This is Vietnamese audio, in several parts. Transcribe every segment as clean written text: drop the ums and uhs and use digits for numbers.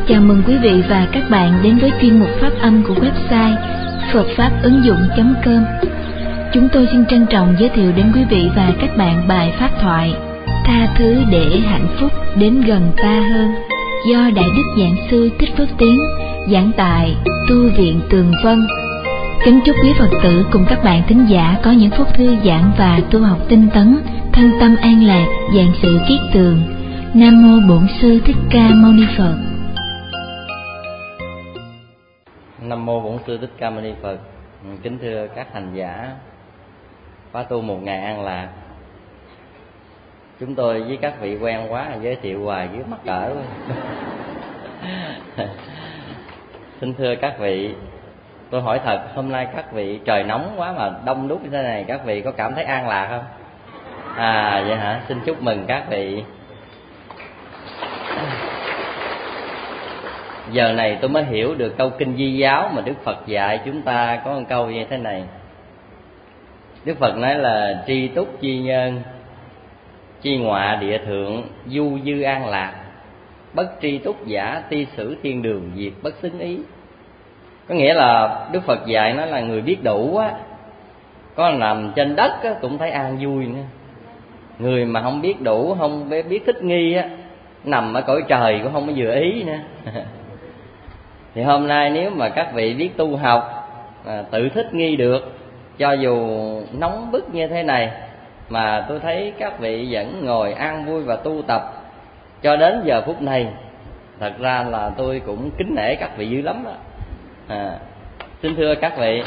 Chào mừng quý vị và các bạn đến với chuyên mục pháp âm của website phậtfápứng dụng.com. Chúng tôi xin trân trọng giới thiệu đến quý vị và các bạn bài pháp thoại Tha thứ để hạnh phúc đến gần ta hơn, do Đại Đức Giảng Sư Thích Phước Tiến, giảng tại Tu viện Tường Vân. Kính chúc quý Phật tử cùng các bạn thính giả có những phút thư giãn và tu học tinh tấn, thân tâm an lạc, vạn sự kiết tường. Nam mô Bổn Sư Thích Ca Mâu Ni Phật. Nam mô Bổn Sư Thích Ca Mâu Ni Phật. Kính thưa các hành giả khóa tu một ngày an lạc. Chúng tôi với các vị quen quá, giới thiệu hoài dưới mắc cỡ. Xin thưa các vị, tôi hỏi thật, hôm nay các vị trời nóng quá mà đông đúc như thế này, các vị có cảm thấy an lạc không? Vậy hả? Xin chúc mừng các vị. Giờ này tôi mới hiểu được câu kinh Di Giáo mà Đức Phật dạy chúng ta, có một câu như thế này. Đức Phật nói là tri túc chi nhân, chi ngọa địa thượng, du dư an lạc, bất tri túc giả, ti sử thiên đường, diệt bất xứng ý. Có nghĩa là Đức Phật dạy nó là người biết đủ á, có nằm trên đất á, cũng thấy an vui nữa. Người mà không biết đủ, không biết thích nghi á, nằm ở cõi trời cũng không có vừa ý nữa. Thì hôm nay nếu mà các vị biết tu học, tự thích nghi được, cho dù nóng bức như thế này, mà tôi thấy các vị vẫn ngồi an vui và tu tập cho đến giờ phút này, thật ra là tôi cũng kính nể các vị dữ lắm đó. Xin thưa các vị,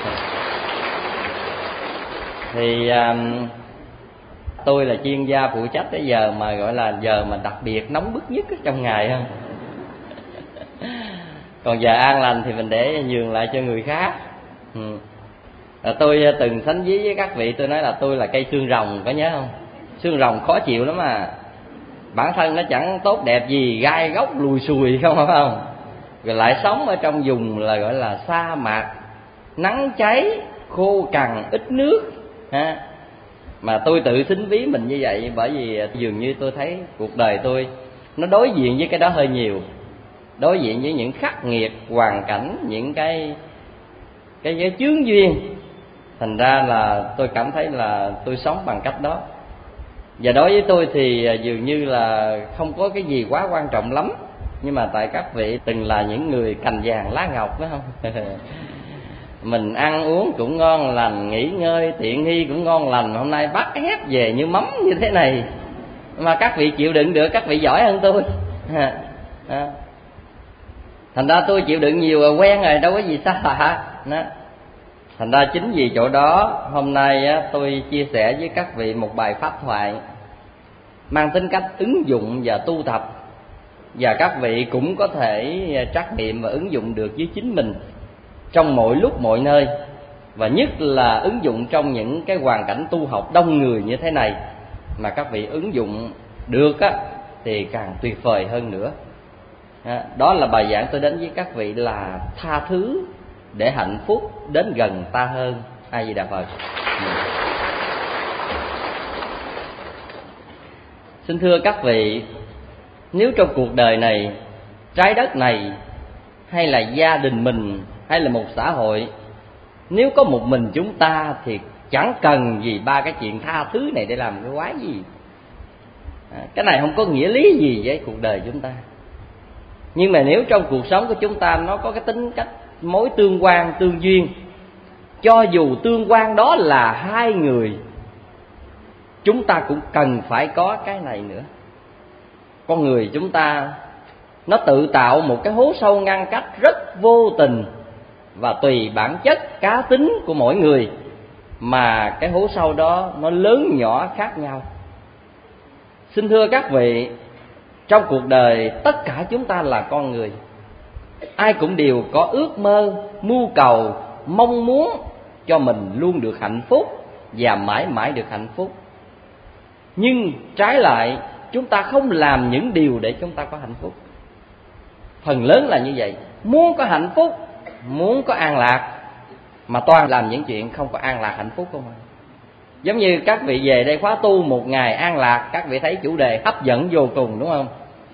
thì tôi là chuyên gia phụ trách cái giờ mà gọi là giờ mà đặc biệt nóng bức nhất trong ngày không. Còn giờ an lành thì mình để nhường lại cho người khác. Tôi từng sánh ví với các vị, tôi nói là tôi là cây xương rồng, có nhớ không? Xương rồng khó chịu lắm à, bản thân nó chẳng tốt đẹp gì, gai góc lùi xùi không phải không? Rồi lại sống ở trong vùng là gọi là sa mạc, nắng cháy, khô cằn, ít nước ha. Mà tôi tự xính ví mình như vậy, bởi vì dường như tôi thấy cuộc đời tôi nó đối diện với cái đó hơi nhiều, đối diện với những khắc nghiệt hoàn cảnh, những cái chướng duyên. Thành ra là tôi cảm thấy là tôi sống bằng cách đó. Và đối với tôi thì dường như là không có cái gì quá quan trọng lắm. Nhưng mà tại các vị từng là những người cành vàng lá ngọc, phải không? Mình ăn uống cũng ngon lành, nghỉ ngơi tiện nghi cũng ngon lành. Hôm nay bắt ép về như mắm như thế này, mà các vị chịu đựng được, các vị giỏi hơn tôi. Thành ra tôi chịu đựng nhiều rồi, quen rồi, đâu có gì xa lạ đó. Thành ra chính vì chỗ đó, hôm nay tôi chia sẻ với các vị một bài pháp thoại mang tính cách ứng dụng và tu tập, và các vị cũng có thể trắc nghiệm và ứng dụng được với chính mình trong mọi lúc mọi nơi, và nhất là ứng dụng trong những cái hoàn cảnh tu học đông người như thế này. Mà các vị ứng dụng được á thì càng tuyệt vời hơn nữa. Đó là bài giảng tôi đến với các vị là tha thứ để hạnh phúc đến gần ta hơn. A Di Đà Phật. Xin thưa các vị, nếu trong cuộc đời này, trái đất này, hay là gia đình mình, hay là một xã hội, nếu có một mình chúng ta thì chẳng cần gì ba cái chuyện tha thứ này để làm cái quái gì. Cái này không có nghĩa lý gì với cuộc đời chúng ta. Nhưng mà nếu trong cuộc sống của chúng ta nó có cái tính cách mối tương quan, tương duyên, cho dù tương quan đó là hai người, chúng ta cũng cần phải có cái này nữa. Con người chúng ta nó tự tạo một cái hố sâu ngăn cách rất vô tình, và tùy bản chất cá tính của mỗi người mà cái hố sâu đó nó lớn nhỏ khác nhau. Xin thưa các vị, trong cuộc đời tất cả chúng ta là con người, ai cũng đều có ước mơ, mưu cầu, mong muốn cho mình luôn được hạnh phúc và mãi mãi được hạnh phúc. Nhưng trái lại, chúng ta không làm những điều để chúng ta có hạnh phúc. Phần lớn là như vậy, muốn có hạnh phúc, muốn có an lạc, mà toàn làm những chuyện không có an lạc hạnh phúc không. Giống như các vị về đây khóa tu một ngày an lạc, các vị thấy chủ đề hấp dẫn vô cùng, đúng không?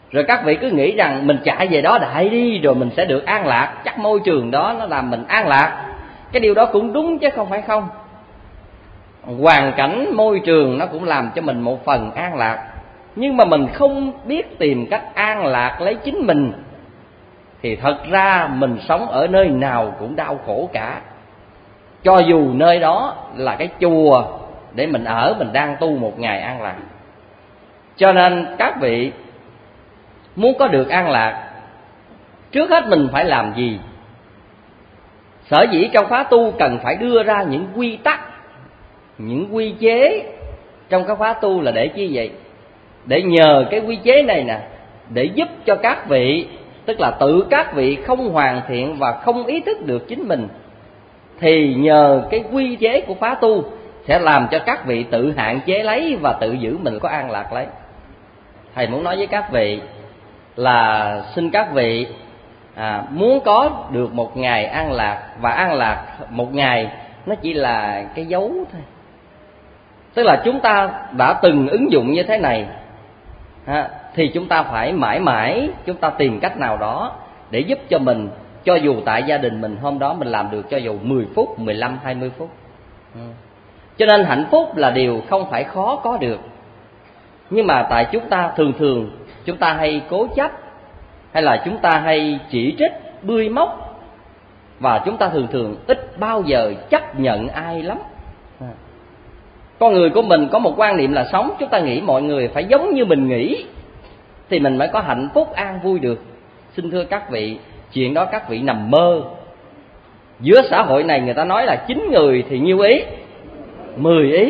Rồi các vị cứ nghĩ rằng mình chạy về đó đại đi rồi mình sẽ được an lạc, chắc môi trường đó nó làm mình an lạc. Cái điều đó cũng đúng chứ không phải không. Hoàn cảnh môi trường nó cũng làm cho mình một phần an lạc, nhưng mà mình không biết tìm cách an lạc lấy chính mình thì thật ra mình sống ở nơi nào cũng đau khổ cả. Cho dù nơi đó là cái chùa để mình ở, mình đang tu một ngày an lạc. Cho nên các vị muốn có được an lạc, trước hết mình phải làm gì? Sở dĩ trong khóa tu cần phải đưa ra những quy tắc, những quy chế trong cái khóa tu là để chi vậy? Để nhờ cái quy chế này nè, để giúp cho các vị, tức là tự các vị không hoàn thiện và không ý thức được chính mình, thì nhờ cái quy chế của khóa tu sẽ làm cho các vị tự hạn chế lấy và tự giữ mình có an lạc lấy. Thầy muốn nói với các vị là xin các vị muốn có được một ngày an lạc, và an lạc một ngày nó chỉ là cái dấu thôi. Tức là chúng ta đã từng ứng dụng như thế này thì chúng ta phải mãi mãi chúng ta tìm cách nào đó để giúp cho mình, cho dù tại gia đình mình hôm đó mình làm được cho dù 10 phút, 15, 20 phút. Cho nên hạnh phúc là điều không phải khó có được. Nhưng mà tại chúng ta thường chúng ta hay cố chấp, hay là chúng ta hay chỉ trích, bươi móc, và chúng ta thường ít bao giờ chấp nhận ai lắm. Con người của mình có một quan niệm là sống, chúng ta nghĩ mọi người phải giống như mình nghĩ thì mình mới có hạnh phúc an vui được. Xin thưa các vị, chuyện đó các vị nằm mơ. Giữa xã hội này người ta nói là 9 người thì nhiêu ý? 10 ý.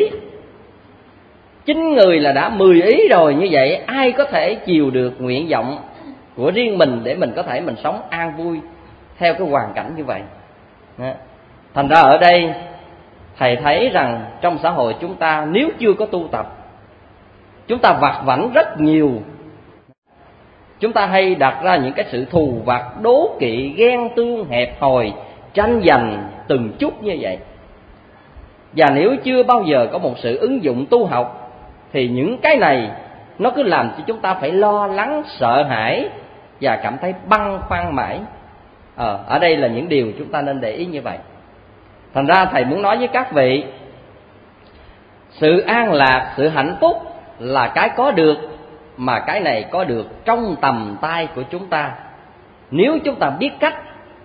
9 người là đã 10 ý rồi, như vậy ai có thể chiều được nguyện vọng của riêng mình để mình có thể mình sống an vui theo cái hoàn cảnh như vậy. Thành ra ở đây thầy thấy rằng trong xã hội chúng ta nếu chưa có tu tập, chúng ta vặt vãnh rất nhiều. Chúng ta hay đặt ra những cái sự thù vặt, đố kỵ, ghen tương, hẹp hòi, tranh giành từng chút như vậy. Và nếu chưa bao giờ có một sự ứng dụng tu học thì những cái này nó cứ làm cho chúng ta phải lo lắng, sợ hãi và cảm thấy băn khoăn mãi. Ở đây là những điều chúng ta nên để ý như vậy. Thành ra thầy muốn nói với các vị, sự an lạc, sự hạnh phúc là cái có được, mà cái này có được trong tầm tay của chúng ta nếu chúng ta biết cách.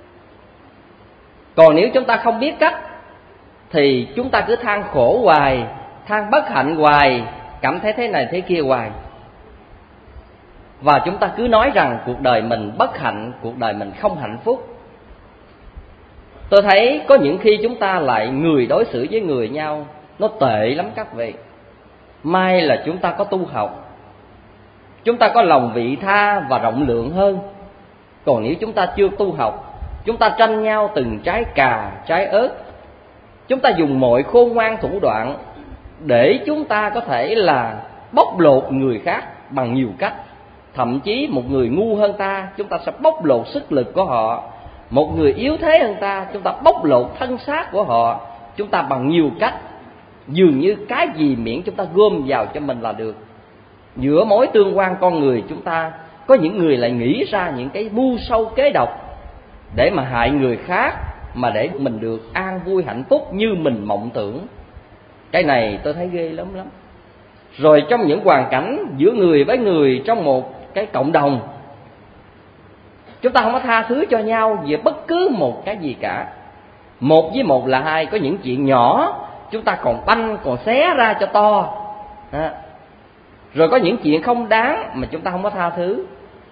Còn nếu chúng ta không biết cách thì chúng ta cứ than khổ hoài, than bất hạnh hoài, cảm thấy thế này thế kia hoài. Và chúng ta cứ nói rằng cuộc đời mình bất hạnh, cuộc đời mình không hạnh phúc. Tôi thấy có những khi chúng ta lại người đối xử với người nhau nó tệ lắm các vị. May là chúng ta có tu học, chúng ta có lòng vị tha và rộng lượng hơn. Còn nếu chúng ta chưa tu học, chúng ta tranh nhau từng trái cà, trái ớt, chúng ta dùng mọi khôn ngoan thủ đoạn để chúng ta có thể là bóc lột người khác bằng nhiều cách. Thậm chí một người ngu hơn ta, chúng ta sẽ bóc lột sức lực của họ. Một người yếu thế hơn ta, chúng ta bóc lột thân xác của họ. Chúng ta bằng nhiều cách, dường như cái gì miễn chúng ta gom vào cho mình là được. Giữa mối tương quan con người chúng ta, có những người lại nghĩ ra những cái mưu sâu kế độc để mà hại người khác, mà để mình được an vui hạnh phúc như mình mộng tưởng. Cái này tôi thấy ghê lắm. Rồi trong những hoàn cảnh giữa người với người trong một cái cộng đồng, chúng ta không có tha thứ cho nhau về bất cứ một cái gì cả. 1 với 1 là 2, có những chuyện nhỏ chúng ta còn banh, còn xé ra cho to. Rồi có những chuyện không đáng mà chúng ta không có tha thứ,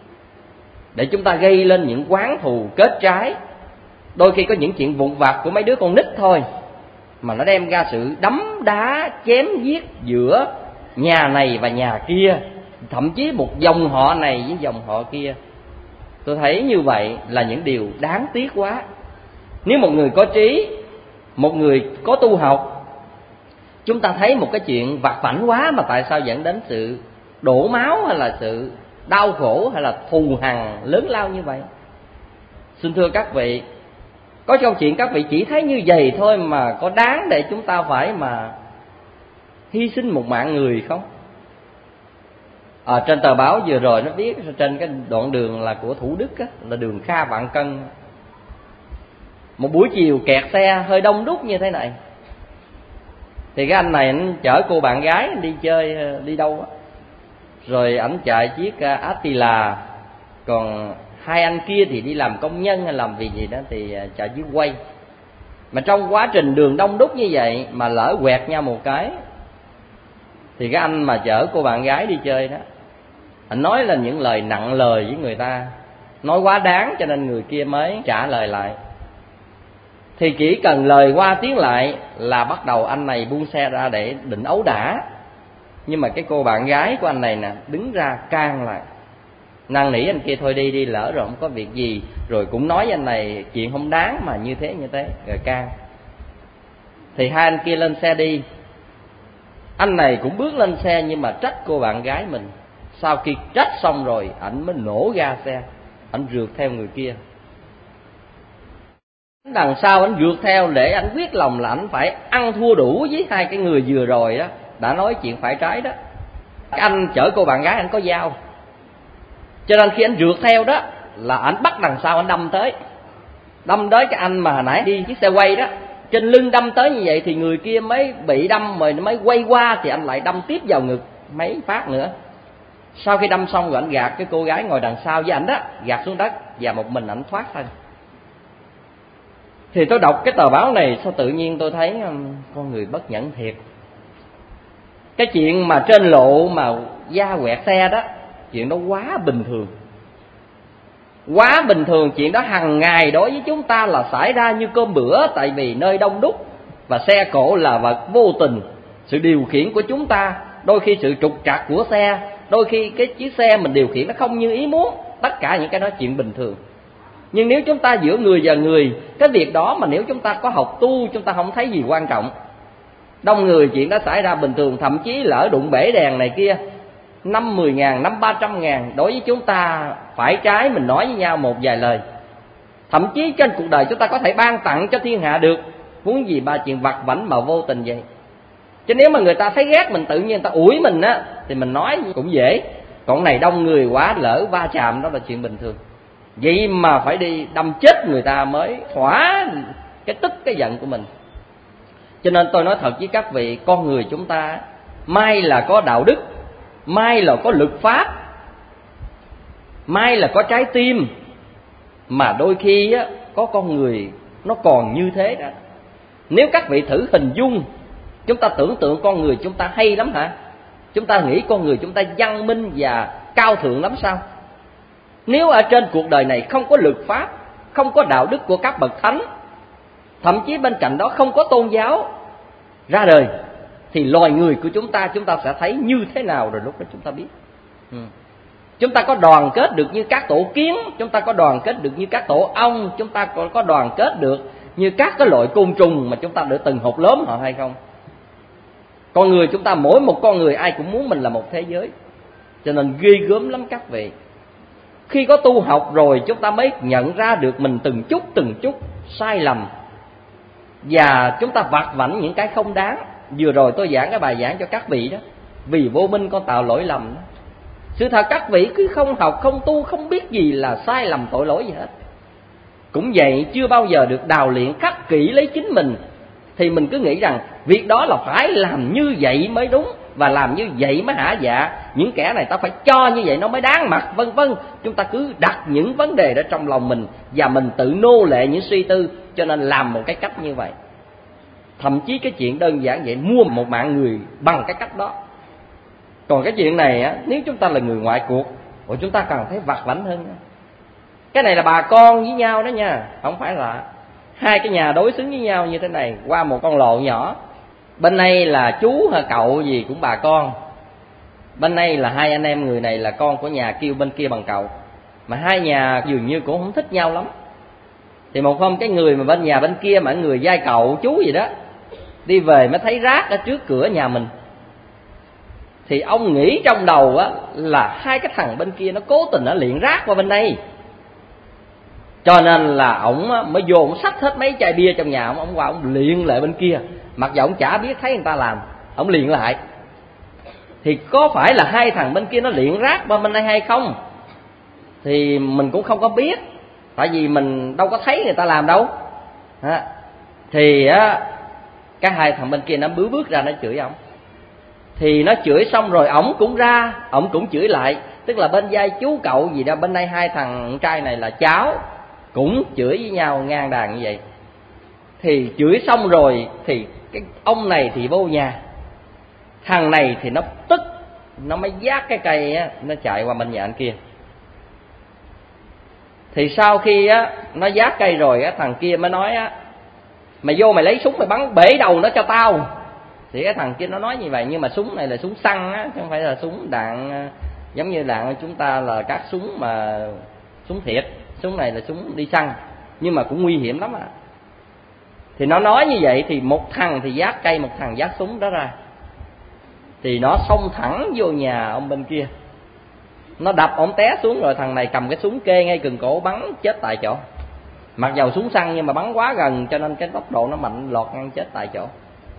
để chúng ta gây lên những oán thù kết trái. Đôi khi có những chuyện vụn vặt của mấy đứa con nít thôi mà nó đem ra sự đấm đá, chém giết giữa nhà này và nhà kia, thậm chí một dòng họ này với dòng họ kia. Tôi thấy như vậy là những điều đáng tiếc quá. Nếu một người có trí, một người có tu học, chúng ta thấy một cái chuyện vặt vãnh quá mà tại sao dẫn đến sự đổ máu, hay là sự đau khổ, hay là thù hằn lớn lao như vậy? Xin thưa các vị, có câu chuyện các vị chỉ thấy như vậy thôi mà có đáng để chúng ta phải mà hy sinh một mạng người không? Trên tờ báo vừa rồi nó viết trên cái đoạn đường là của Thủ Đức á, là đường Kha Vạn Cân. Một buổi chiều kẹt xe hơi đông đúc như thế này, thì cái anh này anh chở cô bạn gái anh đi chơi đi đâu á, rồi ảnh chạy chiếc Attila, còn hai anh kia thì đi làm công nhân hay làm việc gì đó thì chạy chiếc quay. Mà trong quá trình đường đông đúc như vậy mà lỡ quẹt nhau một cái, thì cái anh mà chở cô bạn gái đi chơi đó, anh nói là những lời nặng lời với người ta, nói quá đáng cho nên người kia mới trả lời lại. Thì chỉ cần lời qua tiếng lại là bắt đầu anh này buông xe ra để định ấu đả. Nhưng mà cái cô bạn gái của anh này nè đứng ra can lại, năn nỉ anh kia thôi đi đi, lỡ rồi không có việc gì, rồi cũng nói với anh này chuyện không đáng mà như thế rồi can. Thì hai anh kia lên xe đi, anh này cũng bước lên xe nhưng mà trách cô bạn gái mình. Sau khi trách xong rồi ảnh mới nổ ga xe, ảnh rượt theo người kia. Đằng sau ảnh rượt theo để ảnh quyết lòng là ảnh phải ăn thua đủ với hai cái người vừa rồi đó đã nói chuyện phải trái đó. Cái anh chở cô bạn gái ảnh có dao, cho nên khi ảnh rượt theo đó là ảnh bắt đằng sau ảnh đâm tới cái anh mà hồi nãy đi chiếc xe quay đó, trên lưng đâm tới như vậy thì người kia mới bị đâm rồi mới quay qua, thì anh lại đâm tiếp vào ngực mấy phát nữa. Sau khi đâm xong rồi ảnh gạt cái cô gái ngồi đằng sau với ảnh đó, gạt xuống đất và một mình ảnh thoát thân. Thì tôi đọc cái tờ báo này sao tự nhiên tôi thấy con người bất nhẫn thiệt. Cái chuyện mà trên lộ mà da quẹt xe đó, chuyện đó quá bình thường. Quá bình thường, chuyện đó hàng ngày đối với chúng ta là xảy ra như cơm bữa. Tại vì nơi đông đúc và xe cộ là vật vô tình, sự điều khiển của chúng ta, đôi khi sự trục trặc của xe, đôi khi cái chiếc xe mình điều khiển nó không như ý muốn. Tất cả những cái đó chuyện bình thường. Nhưng nếu chúng ta giữa người và người, cái việc đó mà nếu chúng ta có học tu, chúng ta không thấy gì quan trọng. Đông người chuyện đó xảy ra bình thường. Thậm chí lỡ đụng bể đèn này kia, 5-10 ngàn, 500-300 ngàn, đối với chúng ta phải trái mình nói với nhau một vài lời. Thậm chí trên cuộc đời chúng ta có thể ban tặng cho thiên hạ được, huống gì ba chuyện vặt vãnh mà vô tình vậy. Chứ nếu mà người ta thấy ghét mình, tự nhiên người ta ủi mình á, thì mình nói cũng dễ. Còn này đông người quá, lỡ va chạm đó là chuyện bình thường. Vậy mà phải đi đâm chết người ta mới thỏa cái tức cái giận của mình. Cho nên tôi nói thật với các vị, con người chúng ta may là có đạo đức, may là có luật pháp, may là có trái tim, mà đôi khi á, có con người nó còn như thế đó. Nếu các vị thử hình dung, chúng ta tưởng tượng con người chúng ta hay lắm hả? Chúng ta nghĩ con người chúng ta văn minh và cao thượng lắm sao? Nếu ở trên cuộc đời này không có luật pháp, không có đạo đức của các bậc thánh, thậm chí bên cạnh đó không có tôn giáo ra đời, thì loài người của chúng ta sẽ thấy như thế nào rồi lúc đó chúng ta biết. Chúng ta có đoàn kết được như các tổ kiến, chúng ta có đoàn kết được như các tổ ong, chúng ta có đoàn kết được như các cái loại côn trùng mà chúng ta đã từng hột lớn họ hay không? Con người chúng ta, mỗi một con người ai cũng muốn mình là một thế giới. Cho nên ghê gớm lắm các vị. Khi có tu học rồi chúng ta mới nhận ra được mình từng chút sai lầm, và chúng ta vặt vãnh những cái không đáng. Vừa rồi tôi giảng cái bài giảng cho các vị đó, vì vô minh con tạo lỗi lầm đó. Sự thật các vị cứ không học, không tu, không biết gì là sai lầm tội lỗi gì hết. Cũng vậy, chưa bao giờ được đào luyện khắc kỹ lấy chính mình, thì mình cứ nghĩ rằng việc đó là phải làm như vậy mới đúng, và làm như vậy mới hả dạ, những kẻ này ta phải cho như vậy nó mới đáng mặt, vân vân. Chúng ta cứ đặt những vấn đề đó trong lòng mình, và mình tự nô lệ những suy tư, cho nên làm một cái cách như vậy. Thậm chí cái chuyện đơn giản vậy, mua một mạng người bằng cái cách đó. Còn cái chuyện này á, nếu chúng ta là người ngoại cuộc, rồi chúng ta cần thấy vặt vãnh hơn. Cái này là bà con với nhau đó nha, không phải là hai cái nhà đối xứng với nhau như thế này qua một con lộ nhỏ. Bên này là chú hay cậu gì cũng bà con, bên này là hai anh em, người này là con của nhà kêu bên kia bằng cậu, mà hai nhà dường như cũng không thích nhau lắm. Thì một hôm cái người mà bên nhà bên kia mà người giai cậu chú gì đó đi về mới thấy rác ở trước cửa nhà mình. Thì ông nghĩ trong đầu á là hai cái thằng bên kia nó cố tình nó liệng rác qua bên đây, cho nên là ổng mới vô ổng xách hết mấy chai bia trong nhà ổng qua ổng liệng lại bên kia, mặc dù ổng chả biết thấy người ta làm, ổng liệng lại. thì có phải là hai thằng bên kia nó liệng rác qua bên đây hay không thì mình cũng không có biết, tại vì mình đâu có thấy người ta làm đâu. Thì cái hai thằng bên kia nó bước ra nó chửi ổng. Thì nó chửi xong rồi ổng cũng ra, ổng cũng chửi lại. Tức là bên vai chú cậu gì đó, bên đây hai thằng trai này là cháu, cũng chửi với nhau ngang đàn như vậy. Thì chửi xong rồi thì cái ông này thì vô nhà, thằng này thì nó tức, nó mới vác cái cây á, nó chạy qua bên nhà anh kia. Thì sau khi á nó vác cây rồi á, thằng kia mới nói á, mày vô mày lấy súng mày bắn bể đầu nó cho tao. Thì cái thằng kia nó nói như vậy, nhưng mà súng này là súng xăng á, chứ không phải là súng đạn giống như đạn chúng ta là các súng mà súng thiệt. Súng này là súng đi săn, nhưng mà cũng nguy hiểm lắm à. Thì nó nói như vậy thì một thằng thì vác cây, một thằng vác súng đó ra. Thì nó xông thẳng vô nhà ông bên kia, nó đập ổng té xuống, rồi thằng này cầm cái súng kê ngay cần cổ bắn chết tại chỗ. Mặc dầu súng săn nhưng mà bắn quá gần cho nên cái tốc độ nó mạnh, lọt ngang chết tại chỗ.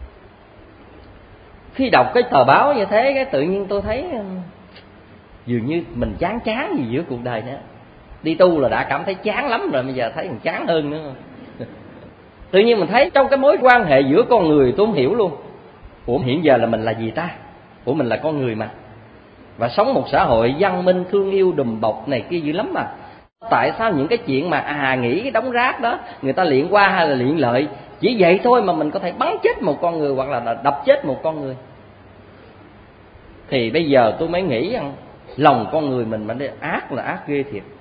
Khi đọc cái tờ báo như thế, cái tự nhiên tôi thấy dường như mình chán gì giữa cuộc đời nữa. Đi tu là đã cảm thấy chán lắm rồi, bây giờ thấy còn chán hơn nữa. Tự nhiên mình thấy trong cái mối quan hệ giữa con người tôi không hiểu luôn. Ủa hiện giờ là mình là gì ta? Ủa mình là con người mà, và sống một xã hội văn minh, thương yêu, đùm bọc này kia dữ lắm mà. Tại sao những cái chuyện mà nghĩ cái đống rác đó người ta liệng qua hay là liệng lợi, chỉ vậy thôi mà mình có thể bắn chết một con người hoặc là đập chết một con người. Thì bây giờ tôi mới nghĩ rằng lòng con người mình mà ác là ác ghê thiệt.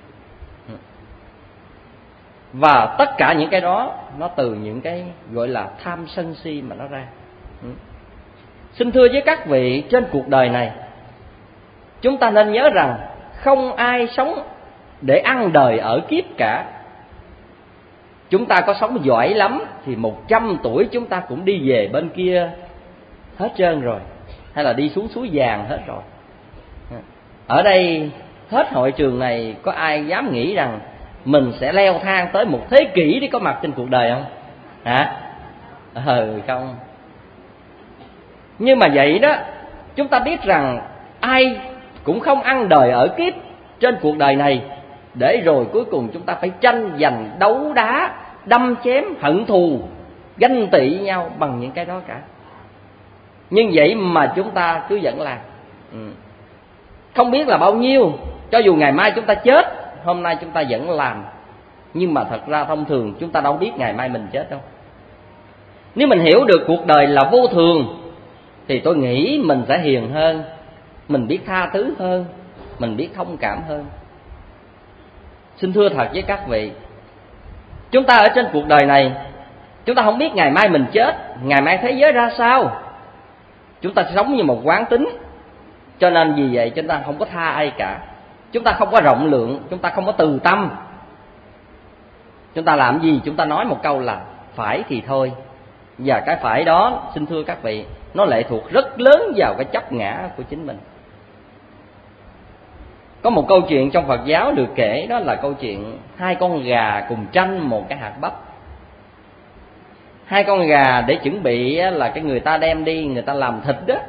Và tất cả những cái đó nó từ những cái gọi là tham sân si mà nó ra. Xin thưa với các vị, trên cuộc đời này chúng ta nên nhớ rằng không ai sống để ăn đời ở kiếp cả. Chúng ta có sống giỏi lắm thì 100 tuổi chúng ta cũng đi về bên kia hết trơn rồi, hay là đi xuống suối vàng hết rồi. Ở đây hết hội trường này có ai dám nghĩ rằng mình sẽ leo thang tới một thế kỷ để có mặt trên cuộc đời không? Không. Nhưng mà vậy đó, chúng ta biết rằng ai cũng không ăn đời ở kiếp trên cuộc đời này để rồi cuối cùng chúng ta phải tranh giành, đấu đá, đâm chém, hận thù, ganh tị nhau bằng những cái đó cả. Nhưng vậy mà chúng ta cứ vẫn làm. Không biết là bao nhiêu, cho dù ngày mai chúng ta chết, hôm nay chúng ta vẫn làm. Nhưng mà thật ra thông thường chúng ta đâu biết ngày mai mình chết đâu. Nếu mình hiểu được cuộc đời là vô thường thì tôi nghĩ mình sẽ hiền hơn, mình biết tha thứ hơn, mình biết thông cảm hơn. Xin thưa thật với các vị, chúng ta ở trên cuộc đời này, chúng ta không biết ngày mai mình chết, ngày mai thế giới ra sao. Chúng ta sống như một quán tính, cho nên vì vậy chúng ta không có tha ai cả. Chúng ta không có rộng lượng, chúng ta không có từ tâm. Chúng ta làm gì chúng ta nói một câu là phải thì thôi. Và cái phải đó, xin thưa các vị, nó lệ thuộc rất lớn vào cái chấp ngã của chính mình. Có một câu chuyện trong Phật giáo được kể, đó là câu chuyện hai con gà cùng tranh một cái hạt bắp. Hai con gà để chuẩn bị là cái người ta đem đi, người ta làm thịt đó,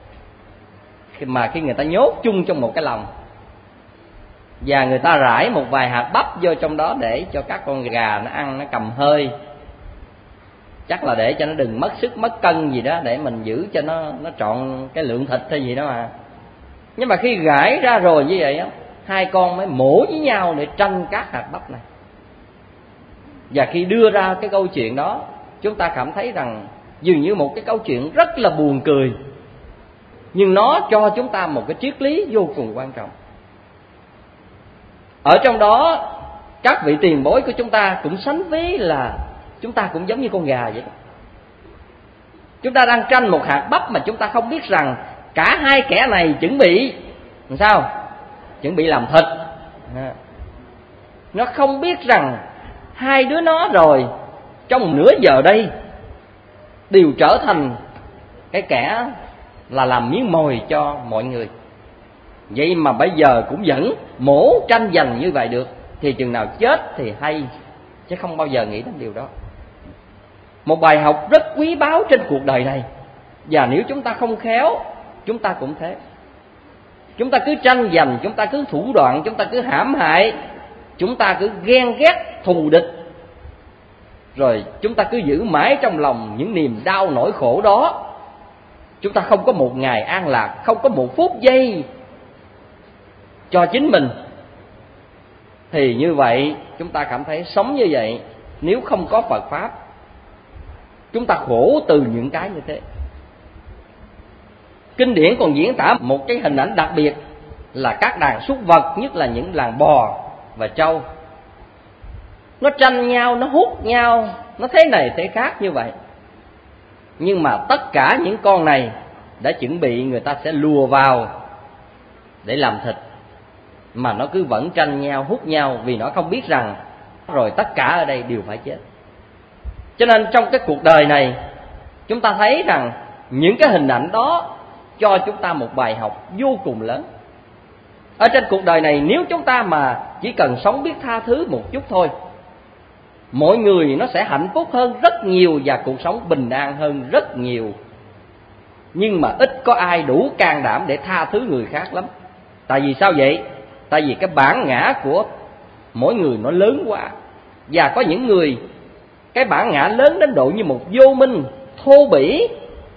mà khi người ta nhốt chung trong một cái lồng, và người ta rải một vài hạt bắp vô trong đó để cho các con gà nó ăn, nó cầm hơi. Chắc là để cho nó đừng mất sức mất cân gì đó, để mình giữ cho nó trọn cái lượng thịt hay gì đó mà. Nhưng mà khi gãi ra rồi như vậy á, hai con mới mổ với nhau để tranh các hạt bắp này. Và khi đưa ra cái câu chuyện đó, chúng ta cảm thấy rằng dường như một cái câu chuyện rất là buồn cười, nhưng nó cho chúng ta một cái triết lý vô cùng quan trọng. Ở trong đó, các vị tiền bối của chúng ta cũng sánh ví là chúng ta cũng giống như con gà vậy. Chúng ta đang tranh một hạt bắp mà chúng ta không biết rằng cả hai kẻ này chuẩn bị làm sao? Chuẩn bị làm thịt. Nó không biết rằng hai đứa nó rồi trong nửa giờ đây đều trở thành cái kẻ là làm miếng mồi cho mọi người. Vậy mà bây giờ cũng vẫn mổ tranh giành như vậy được, thì chừng nào chết thì hay, chứ không bao giờ nghĩ đến điều đó. Một bài học rất quý báu trên cuộc đời này. Và nếu chúng ta không khéo chúng ta cũng thế. Chúng ta cứ tranh giành, chúng ta cứ thủ đoạn, chúng ta cứ hãm hại, chúng ta cứ ghen ghét thù địch, rồi chúng ta cứ giữ mãi trong lòng những niềm đau nỗi khổ đó. Chúng ta không có một ngày an lạc, không có một phút giây cho chính mình. Thì như vậy chúng ta cảm thấy sống như vậy, nếu không có Phật Pháp, chúng ta khổ từ những cái như thế. Kinh điển còn diễn tả một cái hình ảnh đặc biệt là các đàn súc vật, nhất là những đàn bò và trâu. Nó tranh nhau, nó hút nhau, nó thế này thế khác như vậy. Nhưng mà tất cả những con này đã chuẩn bị người ta sẽ lùa vào để làm thịt, mà nó cứ vẫn tranh nhau, hút nhau, vì nó không biết rằng rồi tất cả ở đây đều phải chết. Cho nên trong cái cuộc đời này, chúng ta thấy rằng những cái hình ảnh đó cho chúng ta một bài học vô cùng lớn. Ở trên cuộc đời này, nếu chúng ta mà chỉ cần sống biết tha thứ một chút thôi, mọi người nó sẽ hạnh phúc hơn rất nhiều và cuộc sống bình an hơn rất nhiều. Nhưng mà ít có ai đủ can đảm để tha thứ người khác lắm. Tại vì sao vậy? Tại vì cái bản ngã của mỗi người nó lớn quá. Và có những người cái bản ngã lớn đến độ như một vô minh, thô bỉ,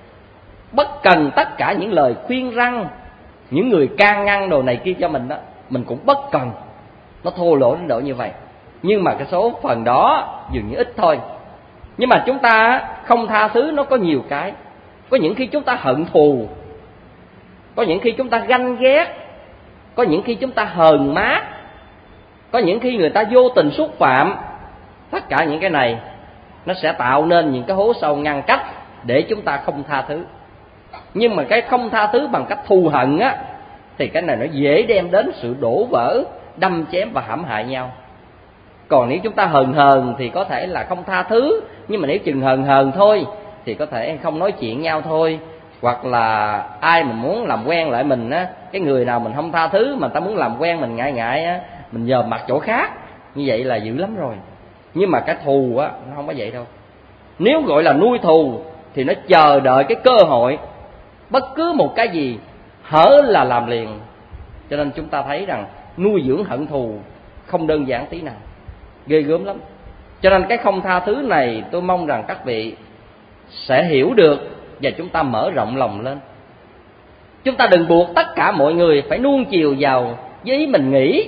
bất cần tất cả những lời khuyên răn, những người can ngăn đồ này kia cho mình đó, mình cũng bất cần. Nó thô lỗ đến độ như vậy. Nhưng mà cái số phần đó dường như ít thôi. Nhưng mà chúng ta không tha thứ nó có nhiều cái. Có những khi chúng ta hận thù, có những khi chúng ta ganh ghét, có những khi chúng ta hờn mát, có những khi người ta vô tình xúc phạm. Tất cả những cái này nó sẽ tạo nên những cái hố sâu ngăn cách để chúng ta không tha thứ. Nhưng mà cái không tha thứ bằng cách thù hận á, thì cái này nó dễ đem đến sự đổ vỡ, đâm chém và hãm hại nhau. Còn nếu chúng ta hờn thì có thể là không tha thứ, nhưng mà nếu chừng hờn thôi thì có thể không nói chuyện nhau thôi. Hoặc là ai mà muốn làm quen lại mình á, cái người nào mình không tha thứ mà ta muốn làm quen mình ngại á, mình nhờ mặt chỗ khác. Như vậy là dữ lắm rồi. Nhưng mà cái thù á, nó không có vậy đâu. Nếu gọi là nuôi thù thì nó chờ đợi cái cơ hội, bất cứ một cái gì hở là làm liền. Cho nên chúng ta thấy rằng nuôi dưỡng hận thù không đơn giản tí nào, ghê gớm lắm. Cho nên cái không tha thứ này tôi mong rằng các vị sẽ hiểu được và chúng ta mở rộng lòng lên. Chúng ta đừng buộc tất cả mọi người phải nuông chiều vào với ý mình nghĩ.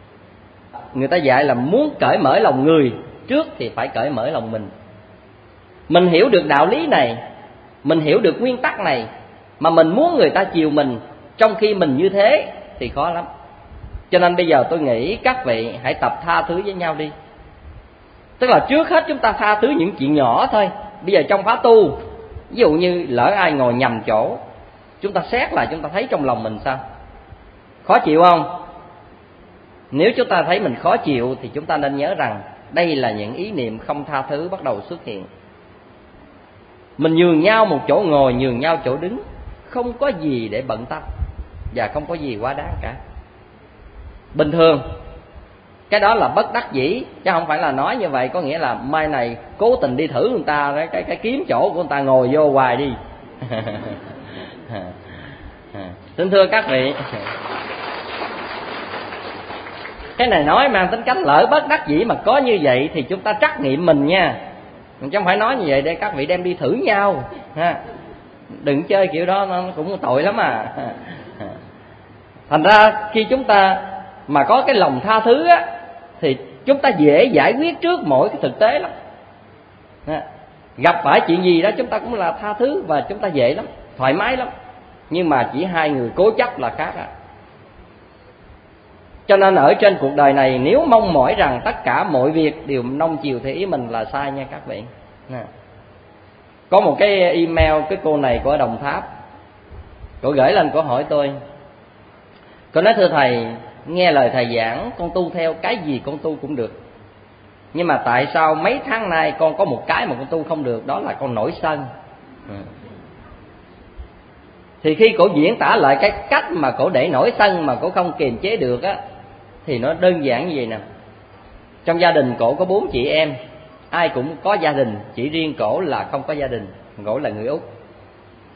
Người ta dạy là muốn cởi mở lòng người, trước thì phải cởi mở lòng mình. Mình hiểu được đạo lý này, mình hiểu được nguyên tắc này, mà mình muốn người ta chiều mình trong khi mình như thế thì khó lắm. Cho nên bây giờ tôi nghĩ các vị hãy tập tha thứ với nhau đi. Tức là trước hết chúng ta tha thứ những chuyện nhỏ thôi. Bây giờ trong khóa tu, ví dụ như lỡ ai ngồi nhầm chỗ, chúng ta xét lại, chúng ta thấy trong lòng mình sao? Khó chịu không? Nếu chúng ta thấy mình khó chịu thì chúng ta nên nhớ rằng đây là những ý niệm không tha thứ bắt đầu xuất hiện. Mình nhường nhau một chỗ ngồi, nhường nhau chỗ đứng, không có gì để bận tâm và không có gì quá đáng cả. Bình thường. Cái đó là bất đắc dĩ, chứ không phải là nói như vậy có nghĩa là mai này cố tình đi thử người ta, cái kiếm chỗ của người ta ngồi vô hoài đi. Xin thưa các vị, cái này nói mang tính cách lỡ bất đắc dĩ mà có như vậy thì chúng ta trắc nghiệm mình nha. Chứ không phải nói như vậy để các vị đem đi thử nhau ha. Đừng chơi kiểu đó, nó cũng tội lắm à. Thành ra khi chúng ta mà có cái lòng tha thứ á, thì chúng ta dễ giải quyết trước mỗi cái thực tế lắm. Gặp phải chuyện gì đó chúng ta cũng là tha thứ và chúng ta dễ lắm, thoải mái lắm. Nhưng mà chỉ hai người cố chấp là khác á. Cho nên ở trên cuộc đời này, nếu mong mỏi rằng tất cả mọi việc đều nông chiều theo ý mình là sai nha các vị. Có một cái email, cái cô này của Đồng Tháp, cô gửi lên, cô hỏi tôi. Cô nói thưa thầy, nghe lời thầy giảng, con tu theo cái gì con tu cũng được. Nhưng mà tại sao mấy tháng nay con có một cái mà con tu không được, đó là con nổi sân. Thì khi cổ diễn tả lại cái cách mà cổ để nổi sân mà cổ không kiềm chế được á, thì nó đơn giản như vậy nè. Trong gia đình cổ có 4 chị em, ai cũng có gia đình, chỉ riêng cổ là không có gia đình, cổ là người Úc.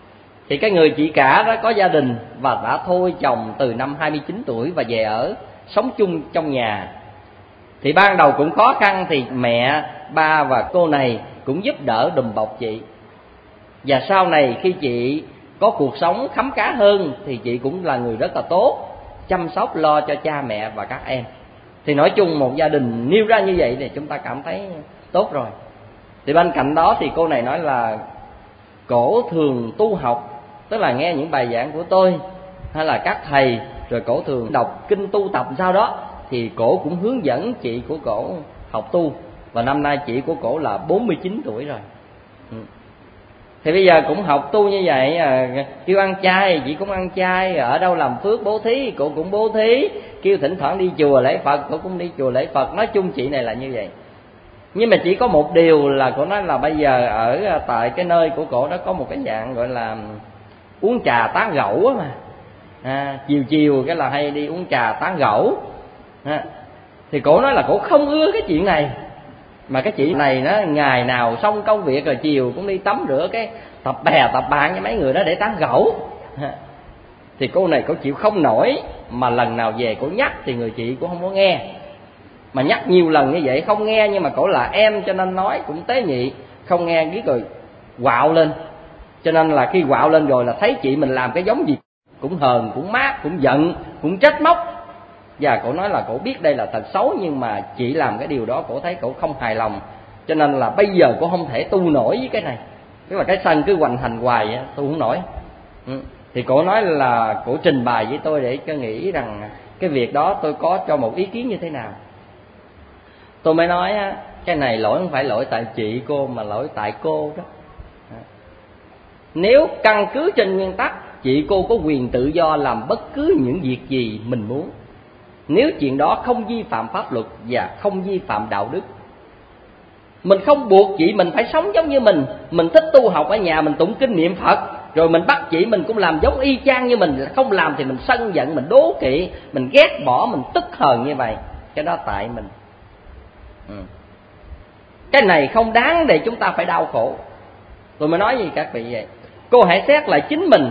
Thì cái người chị cả đó có gia đình và đã thôi chồng từ năm 29 tuổi và về ở sống chung trong nhà. Thì ban đầu cũng khó khăn, thì mẹ, ba và cô này cũng giúp đỡ đùm bọc chị. Và sau này khi chị có cuộc sống khấm khá hơn thì chị cũng là người rất là tốt, chăm sóc lo cho cha mẹ và các em. Thì nói chung một gia đình nêu ra như vậy thì chúng ta cảm thấy tốt rồi. Thì bên cạnh đó thì cô này nói là cổ thường tu học, tức là nghe những bài giảng của tôi hay là các thầy, rồi cổ thường đọc kinh tu tập. Sau đó thì cổ cũng hướng dẫn chị của cổ học tu. Và năm nay chị của cổ là 49 tuổi rồi. Thì bây giờ cũng học tu như vậy, kêu ăn chay chị cũng ăn chay, ở đâu làm phước bố thí cổ cũng bố thí, kêu thỉnh thoảng đi chùa lễ Phật cổ cũng đi chùa lễ Phật. Nói chung chị này là như vậy. Nhưng mà chỉ có một điều là cổ nói là bây giờ ở tại cái nơi của cổ đó có một cái dạng gọi là uống trà tán gẫu mà. Chiều chiều cái là hay đi uống trà tán gẫu. Thì cổ nói là cổ không ưa cái chuyện này. Mà cái chị này nó ngày nào xong công việc rồi chiều cũng đi tắm rửa cái tập bè tập bạn với mấy người đó để tán gẫu. Thì cô này cổ chịu không nổi, mà lần nào về cổ nhắc thì người chị cũng không có nghe. Mà nhắc nhiều lần như vậy không nghe, nhưng mà cổ là em cho nên nói cũng tế nhị, không nghe biết rồi quạo lên. Cho nên là khi quạo lên rồi là thấy chị mình làm cái giống gì cũng hờn, cũng mát, cũng giận, cũng trách móc. Và cổ nói là cổ biết đây là thật xấu, nhưng mà chị làm cái điều đó cổ thấy cổ không hài lòng, cho nên là bây giờ cổ không thể tu nổi với cái này. Tức là cái sân cứ hoành hành hoài tu không nổi. Thì cổ nói là cổ trình bày với tôi để cho nghĩ rằng cái việc đó tôi có cho một ý kiến như thế nào. Tôi mới nói cái này lỗi không phải lỗi tại chị cô, mà lỗi tại cô đó. Nếu căn cứ trên nguyên tắc chị cô có quyền tự do làm bất cứ những việc gì mình muốn, nếu chuyện đó không vi phạm pháp luật và không vi phạm đạo đức, mình không buộc chị mình phải sống giống như mình. Mình thích tu học ở nhà mình tụng kinh niệm Phật, rồi mình bắt chị mình cũng làm giống y chang như mình. Không làm thì mình sân giận, mình đố kỵ, mình ghét bỏ, mình tức hờn như vậy. Cái đó tại mình. Cái này không đáng để chúng ta phải đau khổ. Tôi mới nói với các vị vậy. Cô hãy xét lại chính mình.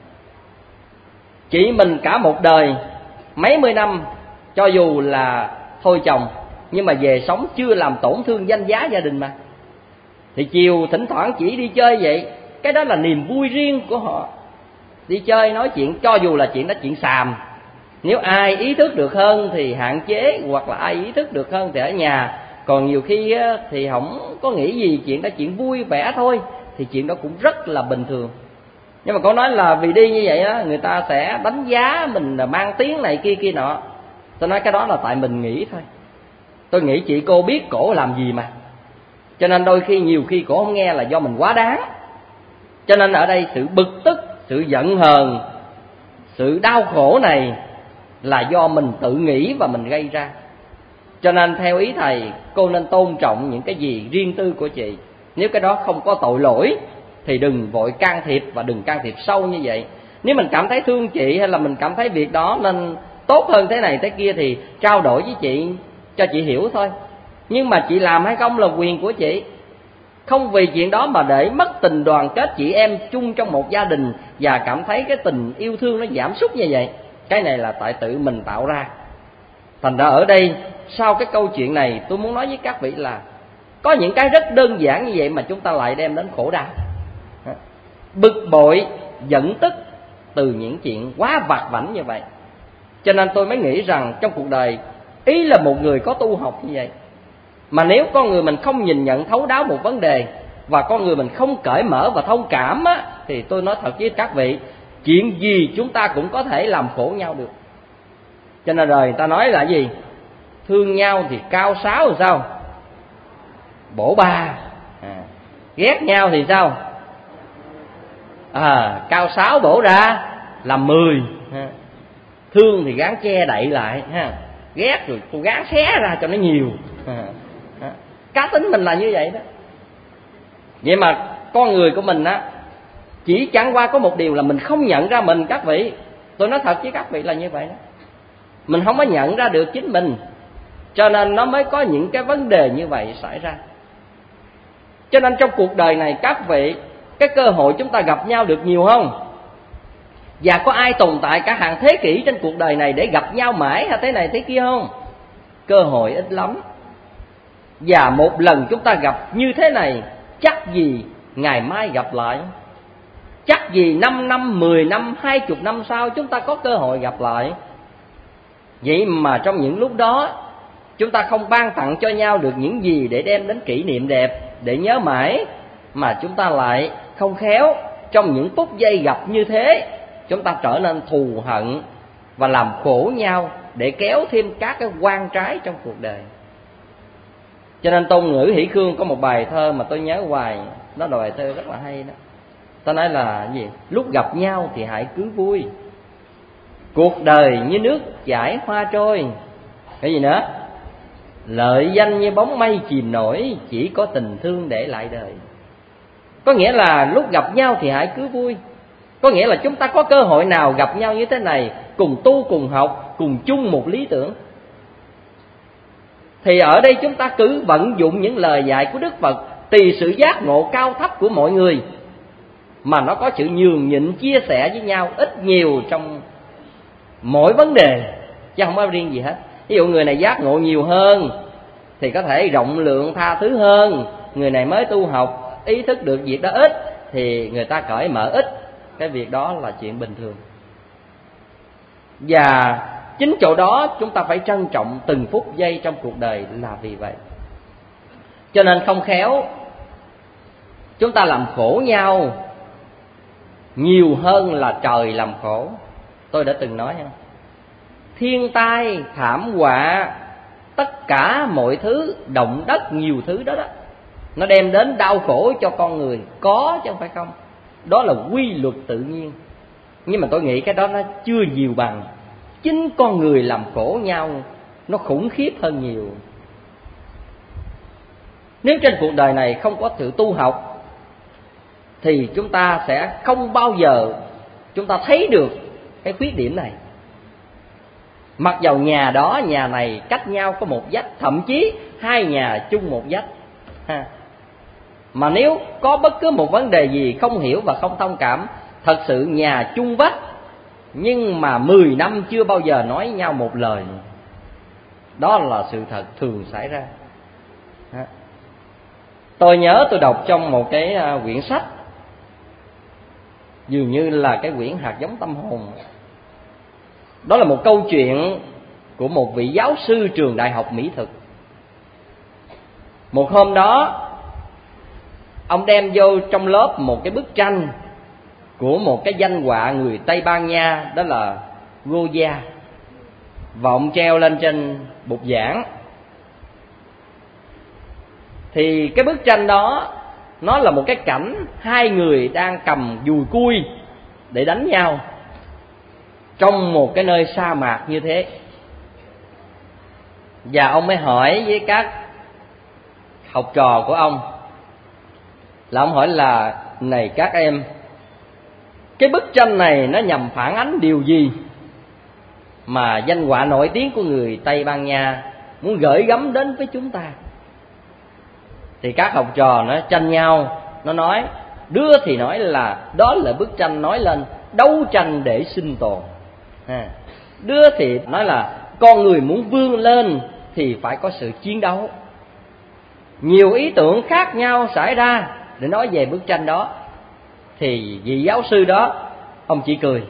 Chị mình cả một đời, mấy mươi năm, cho dù là thôi chồng, nhưng mà về sống chưa làm tổn thương danh giá gia đình mà. Thì chiều thỉnh thoảng chỉ đi chơi vậy, cái đó là niềm vui riêng của họ. Đi chơi nói chuyện, cho dù là chuyện đó chuyện xàm, nếu ai ý thức được hơn thì hạn chế, hoặc là ai ý thức được hơn thì ở nhà. Còn nhiều khi thì không có nghĩ gì, chuyện đó chuyện vui vẻ thôi, thì chuyện đó cũng rất là bình thường. Nhưng mà cô nói là vì đi như vậy á, người ta sẽ đánh giá mình là mang tiếng này kia kia nọ. Tôi nói cái đó là tại mình nghĩ thôi. Tôi nghĩ chị cô biết cổ làm gì mà. Cho nên đôi khi nhiều khi cổ không nghe là do mình quá đáng. Cho nên ở đây sự bực tức, sự giận hờn, sự đau khổ này là do mình tự nghĩ và mình gây ra. Cho nên theo ý thầy, cô nên tôn trọng những cái gì riêng tư của chị. Nếu cái đó không có tội lỗi thì đừng vội can thiệp, và đừng can thiệp sâu như vậy. Nếu mình cảm thấy thương chị, hay là mình cảm thấy việc đó nên tốt hơn thế này thế kia, thì trao đổi với chị cho chị hiểu thôi. Nhưng mà chị làm hay không là quyền của chị. Không vì chuyện đó mà để mất tình đoàn kết chị em chung trong một gia đình, và cảm thấy cái tình yêu thương nó giảm sút như vậy. Cái này là tại tự mình tạo ra. Thành ra ở đây, sau cái câu chuyện này, tôi muốn nói với các vị là có những cái rất đơn giản như vậy mà chúng ta lại đem đến khổ đau, bực bội, giận tức từ những chuyện quá vặt vãnh như vậy. Cho nên tôi mới nghĩ rằng trong cuộc đời, ý là một người có tu học như vậy, mà nếu con người mình không nhìn nhận thấu đáo một vấn đề, và con người mình không cởi mở và thông cảm á, thì tôi nói thật với các vị, chuyện gì chúng ta cũng có thể làm khổ nhau được. Cho nên rồi người ta nói là gì? Thương nhau thì cao 6 thì sao? Bổ 3. Ghét nhau thì sao? Cao 6 bổ ra làm 10. Thương thì gắng che đậy lại, ghét rồi tôi gắng xé ra cho nó nhiều. Cá tính mình là như vậy đó. Vậy mà con người của mình á, chỉ chẳng qua có một điều là mình không nhận ra mình, các vị. Tôi nói thật với các vị là như vậy đó. Mình không có nhận ra được chính mình, cho nên nó mới có những cái vấn đề như vậy xảy ra. Cho nên trong cuộc đời này các vị, cái cơ hội chúng ta gặp nhau được nhiều không? Và có ai tồn tại cả hàng thế kỷ trên cuộc đời này để gặp nhau mãi hay thế này thế kia không? Cơ hội ít lắm. Và một lần chúng ta gặp như thế này, chắc gì ngày mai gặp lại, chắc gì 5 năm, 10 năm, 20 năm sau chúng ta có cơ hội gặp lại. Vậy mà trong những lúc đó chúng ta không ban tặng cho nhau được những gì để đem đến kỷ niệm đẹp, để nhớ mãi, mà chúng ta lại không khéo trong những phút giây gặp như thế, chúng ta trở nên thù hận và làm khổ nhau để kéo thêm các cái oan trái trong cuộc đời. Cho nên Tôn Ngữ Hỷ Khương có một bài thơ mà tôi nhớ hoài, nó là bài thơ rất là hay đó. Ta nói là gì? Lúc gặp nhau thì hãy cứ vui, cuộc đời như nước chảy hoa trôi. Cái gì nữa? Lợi danh như bóng mây chìm nổi, chỉ có tình thương để lại đời. Có nghĩa là lúc gặp nhau thì hãy cứ vui. Có nghĩa là chúng ta có cơ hội nào gặp nhau như thế này, cùng tu, cùng học, cùng chung một lý tưởng, thì ở đây chúng ta cứ vận dụng những lời dạy của Đức Phật, tùy sự giác ngộ cao thấp của mọi người mà nó có sự nhường nhịn, chia sẻ với nhau ít nhiều trong mỗi vấn đề, chứ không có riêng gì hết. Ví dụ người này giác ngộ nhiều hơn thì có thể rộng lượng tha thứ hơn, người này mới tu học ý thức được việc đó ít thì người ta cởi mở ít. Cái việc đó là chuyện bình thường. Và chính chỗ đó chúng ta phải trân trọng từng phút giây trong cuộc đời là vì vậy. Cho nên không khéo chúng ta làm khổ nhau nhiều hơn là trời làm khổ. Tôi đã từng nói không? Thiên tai, thảm họa, tất cả mọi thứ, động đất, nhiều thứ đó nó đem đến đau khổ cho con người, có chứ không phải không. Đó là quy luật tự nhiên. Nhưng mà tôi nghĩ cái đó nó chưa nhiều bằng chính con người làm khổ nhau, nó khủng khiếp hơn nhiều. Nếu trên cuộc đời này không có sự tu học thì chúng ta sẽ không bao giờ chúng ta thấy được cái khuyết điểm này. Mặc dầu nhà đó, nhà này cách nhau có một vách, thậm chí hai nhà chung một vách ha. Mà nếu có bất cứ một vấn đề gì không hiểu và không thông cảm, thật sự nhà chung vách nhưng mà 10 năm chưa bao giờ nói nhau một lời. Đó là sự thật thường xảy ra. Tôi nhớ tôi đọc trong một cái quyển sách, dường như là cái quyển Hạt Giống Tâm Hồn. Đó là một câu chuyện của một vị giáo sư trường đại học mỹ thực. Một hôm đó, ông đem vô trong lớp một cái bức tranh của một cái danh họa người Tây Ban Nha, đó là Goya, và ông treo lên trên bục giảng. Thì cái bức tranh đó nó là một cái cảnh hai người đang cầm dùi cui để đánh nhau trong một cái nơi sa mạc như thế. Và ông mới hỏi với các học trò của ông, là ông hỏi là: này các em, cái bức tranh này nó nhằm phản ánh điều gì mà danh họa nổi tiếng của người Tây Ban Nha muốn gửi gắm đến với chúng ta? Thì các học trò nó tranh nhau, nó nói, đứa thì nói là đó là bức tranh nói lên đấu tranh để sinh tồn, đứa thì nói là con người muốn vươn lên thì phải có sự chiến đấu. Nhiều ý tưởng khác nhau xảy ra để nói về bức tranh đó. Thì vị giáo sư đó, ông chỉ cười.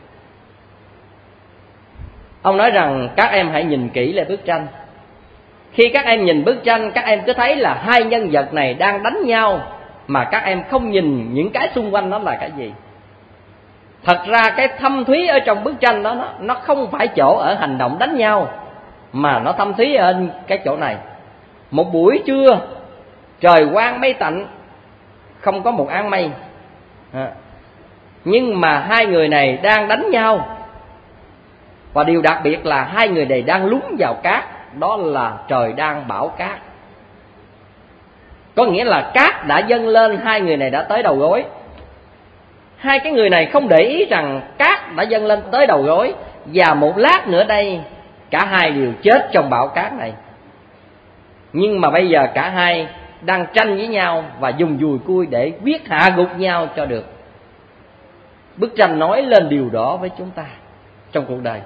Ông nói rằng các em hãy nhìn kỹ lại bức tranh. Khi các em nhìn bức tranh, các em cứ thấy là hai nhân vật này đang đánh nhau, mà các em không nhìn những cái xung quanh nó là cái gì. Thật ra cái thâm thúy ở trong bức tranh đó nó không phải chỗ ở hành động đánh nhau, mà nó thâm thúy ở cái chỗ này. Một buổi trưa, trời quang mây tạnh, không có một áng mây, nhưng mà hai người này đang đánh nhau. Và điều đặc biệt là hai người này đang lún vào cát, đó là trời đang bão cát. Có nghĩa là cát đã dâng lên, hai người này đã tới đầu gối. Hai cái người này không để ý rằng cát đã dâng lên tới đầu gối, và một lát nữa đây cả hai đều chết trong bão cát này. Nhưng mà bây giờ cả hai đang tranh với nhau và dùng dùi cui để quyết hạ gục nhau cho được. bức tranh nói lên điều đó với chúng ta trong cuộc đời.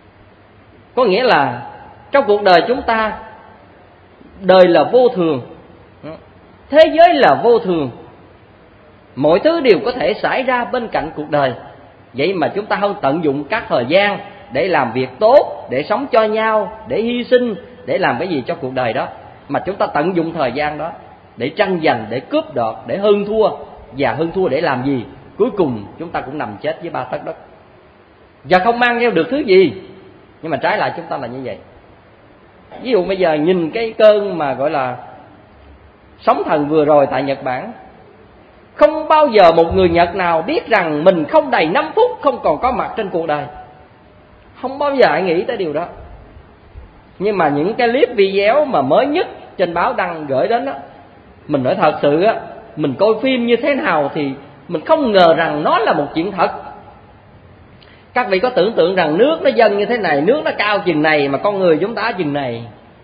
Có nghĩa là trong cuộc đời chúng ta, đời là vô thường, thế giới là vô thường, mọi thứ đều có thể xảy ra bên cạnh cuộc đời. Vậy mà chúng ta không tận dụng các thời gian để làm việc tốt, để sống cho nhau, để hy sinh, để làm cái gì cho cuộc đời đó, mà chúng ta tận dụng thời gian đó để tranh giành, để cướp đoạt, để hơn thua. Và hơn thua để làm gì? Cuối cùng chúng ta cũng nằm chết với 3 tấc đất và không mang theo được thứ gì. Nhưng mà trái lại chúng ta là như vậy. Ví dụ bây giờ nhìn cái cơn mà gọi là sóng thần vừa rồi tại Nhật Bản, không bao giờ một người Nhật nào biết rằng mình không đầy 5 phút không còn có mặt trên cuộc đời. Không bao giờ ai nghĩ tới điều đó. Nhưng mà những cái clip video mà mới nhất trên báo đăng gửi đến đó, mình nói thật sự á, mình coi phim như thế nào thì mình không ngờ rằng nó là một chuyện thật. Các vị có tưởng tượng rằng nước nó dâng như thế này, nước nó cao chừng này mà con người chúng ta chừng này,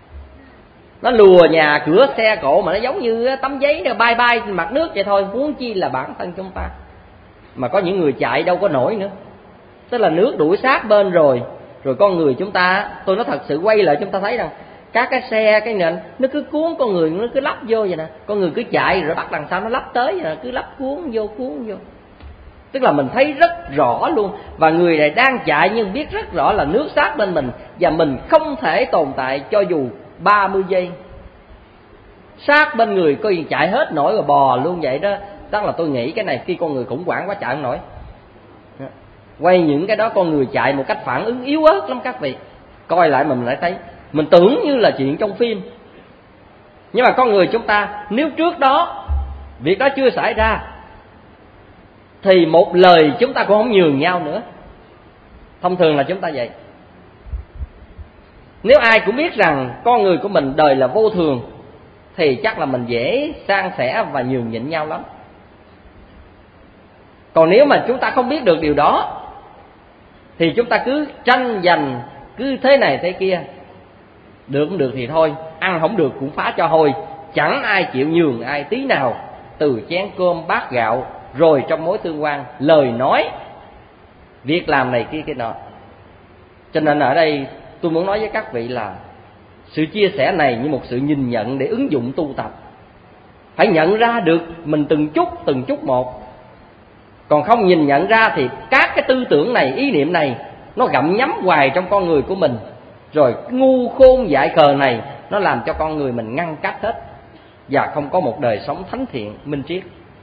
nó lùa nhà cửa xe cộ mà nó giống như tấm giấy nó bay bay trên mặt nước vậy thôi, huống chi là bản thân chúng ta. Mà có những người chạy đâu có nổi nữa, tức là nước đuổi sát bên rồi con người chúng ta, tôi nói thật sự quay lại chúng ta thấy rằng các cái xe, cái nền nó cứ cuốn con người, nó cứ lắp vô vậy nè, con người cứ chạy rồi bắt đằng sau nó lắp tới vậy nè, cứ lắp cuốn vô. Tức là mình thấy rất rõ luôn, và người này đang chạy nhưng biết rất rõ là nước sát bên mình và mình không thể tồn tại cho dù 30 giây. Sát bên người coi như chạy hết nổi rồi bò luôn vậy đó. Tức là tôi nghĩ cái này khi con người khủng hoảng quá chạy không nổi. Quay những cái đó con người chạy một cách phản ứng yếu ớt lắm các vị. Coi lại mình lại thấy, mình tưởng như là chuyện trong phim. Nhưng mà con người chúng ta, nếu trước đó việc đó chưa xảy ra thì một lời chúng ta cũng không nhường nhau nữa. Thông thường là chúng ta vậy. Nếu ai cũng biết rằng con người của mình đời là vô thường thì chắc là mình dễ san sẻ và nhường nhịn nhau lắm. Còn nếu mà chúng ta không biết được điều đó thì chúng ta cứ tranh giành, cứ thế này thế kia, được không được thì thôi, ăn không được cũng phá cho hôi, chẳng ai chịu nhường ai tí nào, từ chén cơm bát gạo, rồi trong mối tương quan, lời nói, việc làm này kia cái nọ. Cho nên ở đây tôi muốn nói với các vị là sự chia sẻ này như một sự nhìn nhận để ứng dụng tu tập. Phải nhận ra được mình từng chút một. Còn không nhìn nhận ra thì các cái tư tưởng này, ý niệm này nó gặm nhấm hoài trong con người của mình. Rồi ngu khôn dại khờ này nó làm cho con người mình ngăn cách hết và không có một đời sống thánh thiện, minh triết.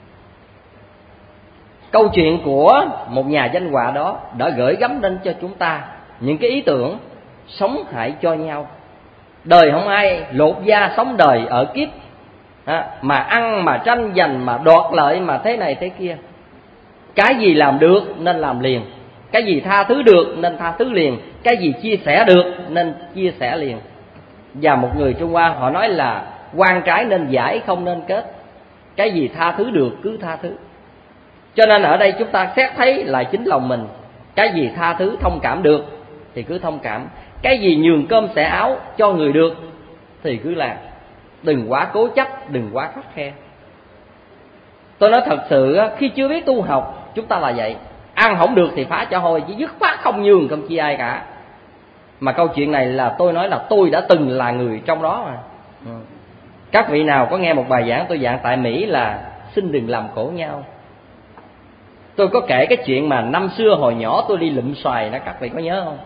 Câu chuyện của một nhà danh họa đó đã gửi gắm đến cho chúng ta những cái ý tưởng sống hãy cho nhau. Đời không ai lột da sống đời ở kiếp mà ăn, mà tranh giành, mà đoạt lợi, mà thế này thế kia. Cái gì làm được nên làm liền, cái gì tha thứ được nên tha thứ liền, cái gì chia sẻ được nên chia sẻ liền. Và một người Trung Hoa họ nói là quan trái nên giải, không nên kết. Cái gì tha thứ được cứ tha thứ. Cho nên ở đây chúng ta xét thấy lại chính lòng mình. Cái gì tha thứ thông cảm được thì cứ thông cảm, cái gì nhường cơm xẻ áo cho người được thì cứ làm. Đừng quá cố chấp, đừng quá khắt khe. Tôi nói thật sự khi chưa biết tu học chúng ta là vậy. Ăn không được thì phá cho hôi, chỉ dứt khoát không nhường không chia ai cả. Mà câu chuyện này là tôi nói là tôi đã từng là người trong đó mà. Các vị nào có nghe một bài giảng tôi giảng tại Mỹ là xin đừng làm khổ nhau. Tôi có kể cái chuyện mà năm xưa hồi nhỏ tôi đi lụm xoài đó, các vị có nhớ không?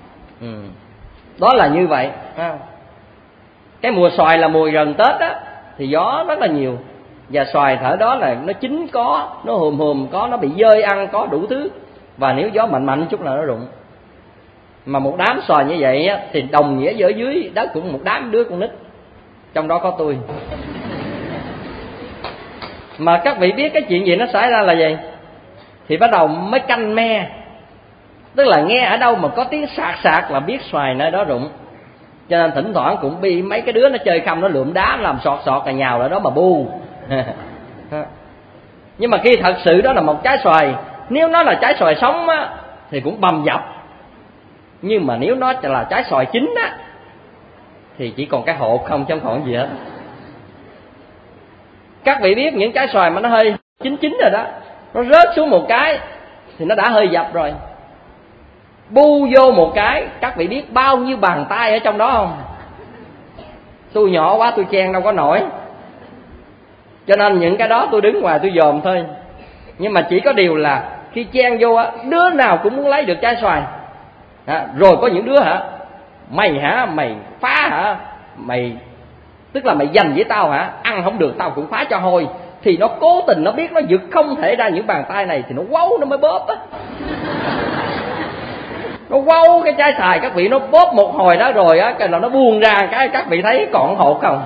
Đó là như vậy. Cái mùa xoài là mùa gần Tết á, thì gió rất là nhiều. Và xoài thở đó là nó chín có, nó hùm có, nó bị dơi ăn có đủ thứ. Và nếu gió mạnh chút là nó rụng. Mà một đám xoài như vậy á, thì đồng nghĩa ở dưới đất cũng một đám đứa con nít. Trong đó có tôi. Mà các vị biết cái chuyện gì nó xảy ra là gì? Thì bắt đầu mới canh me. Tức là nghe ở đâu mà có tiếng sạc sạc là biết xoài nơi đó rụng. Cho nên thỉnh thoảng cũng bị mấy cái đứa nó chơi khăm, nó lượm đá, nó làm sọt là nhào lại đó mà bu. Nhưng mà khi thật sự đó là một trái xoài, nếu nó là trái xoài sống á, thì cũng bầm dập. Nhưng mà nếu nó là trái xoài chín á, thì chỉ còn cái hột không chứ không còn gì hết. Các vị biết những trái xoài mà nó hơi chín rồi đó, nó rớt xuống một cái thì nó đã hơi dập rồi. Bu vô một cái, các vị biết bao nhiêu bàn tay ở trong đó không? Tôi nhỏ quá tôi chen đâu có nổi, cho nên những cái đó tôi đứng ngoài tôi dòm thôi. Nhưng mà chỉ có điều là khi chen vô á, đứa nào cũng muốn lấy được trái xoài. Rồi có những đứa mày phá mày, tức là mày giành với tao ăn không được tao cũng phá cho hôi. Thì nó cố tình, nó biết nó giật không thể ra những bàn tay này thì nó quấu, nó mới bóp á. Nó quấu cái trái xoài, các vị, nó bóp một hồi đó rồi á, cái nó buông ra cái các vị thấy còn hột không?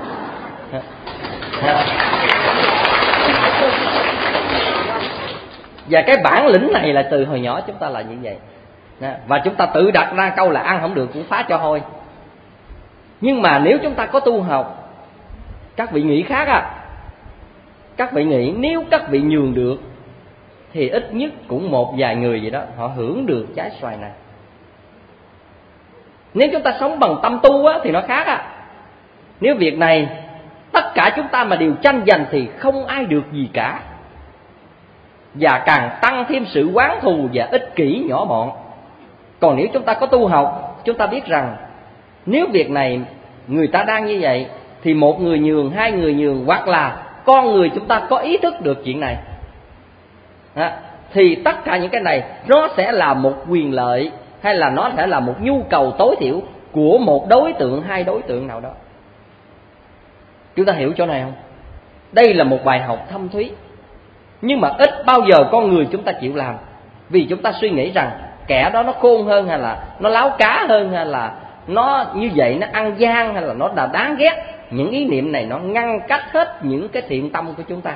Và cái bản lĩnh này là từ hồi nhỏ chúng ta là như vậy. Và chúng ta tự đặt ra câu là ăn không được cũng phá cho hôi. Nhưng mà nếu chúng ta có tu học, các vị nghĩ khác Các vị nghĩ nếu các vị nhường được thì ít nhất cũng một vài người vậy đó, họ hưởng được trái xoài này. Nếu chúng ta sống bằng tâm tu thì nó khác Nếu việc này tất cả chúng ta mà đều tranh giành thì không ai được gì cả, và càng tăng thêm sự oán thù và ích kỷ nhỏ mọn. Còn nếu chúng ta có tu học, chúng ta biết rằng nếu việc này người ta đang như vậy thì một người nhường, hai người nhường, hoặc là con người chúng ta có ý thức được chuyện này thì tất cả những cái này nó sẽ là một quyền lợi, hay là nó sẽ là một nhu cầu tối thiểu của một đối tượng, hai đối tượng nào đó. Chúng ta hiểu chỗ này không? Đây là một bài học thâm thúy. Nhưng mà ít bao giờ con người chúng ta chịu làm, vì chúng ta suy nghĩ rằng kẻ đó nó khôn hơn, hay là nó láo cá hơn, hay là nó như vậy nó ăn gian, hay là nó đã đáng ghét. Những ý niệm này nó ngăn cách hết những cái thiện tâm của chúng ta.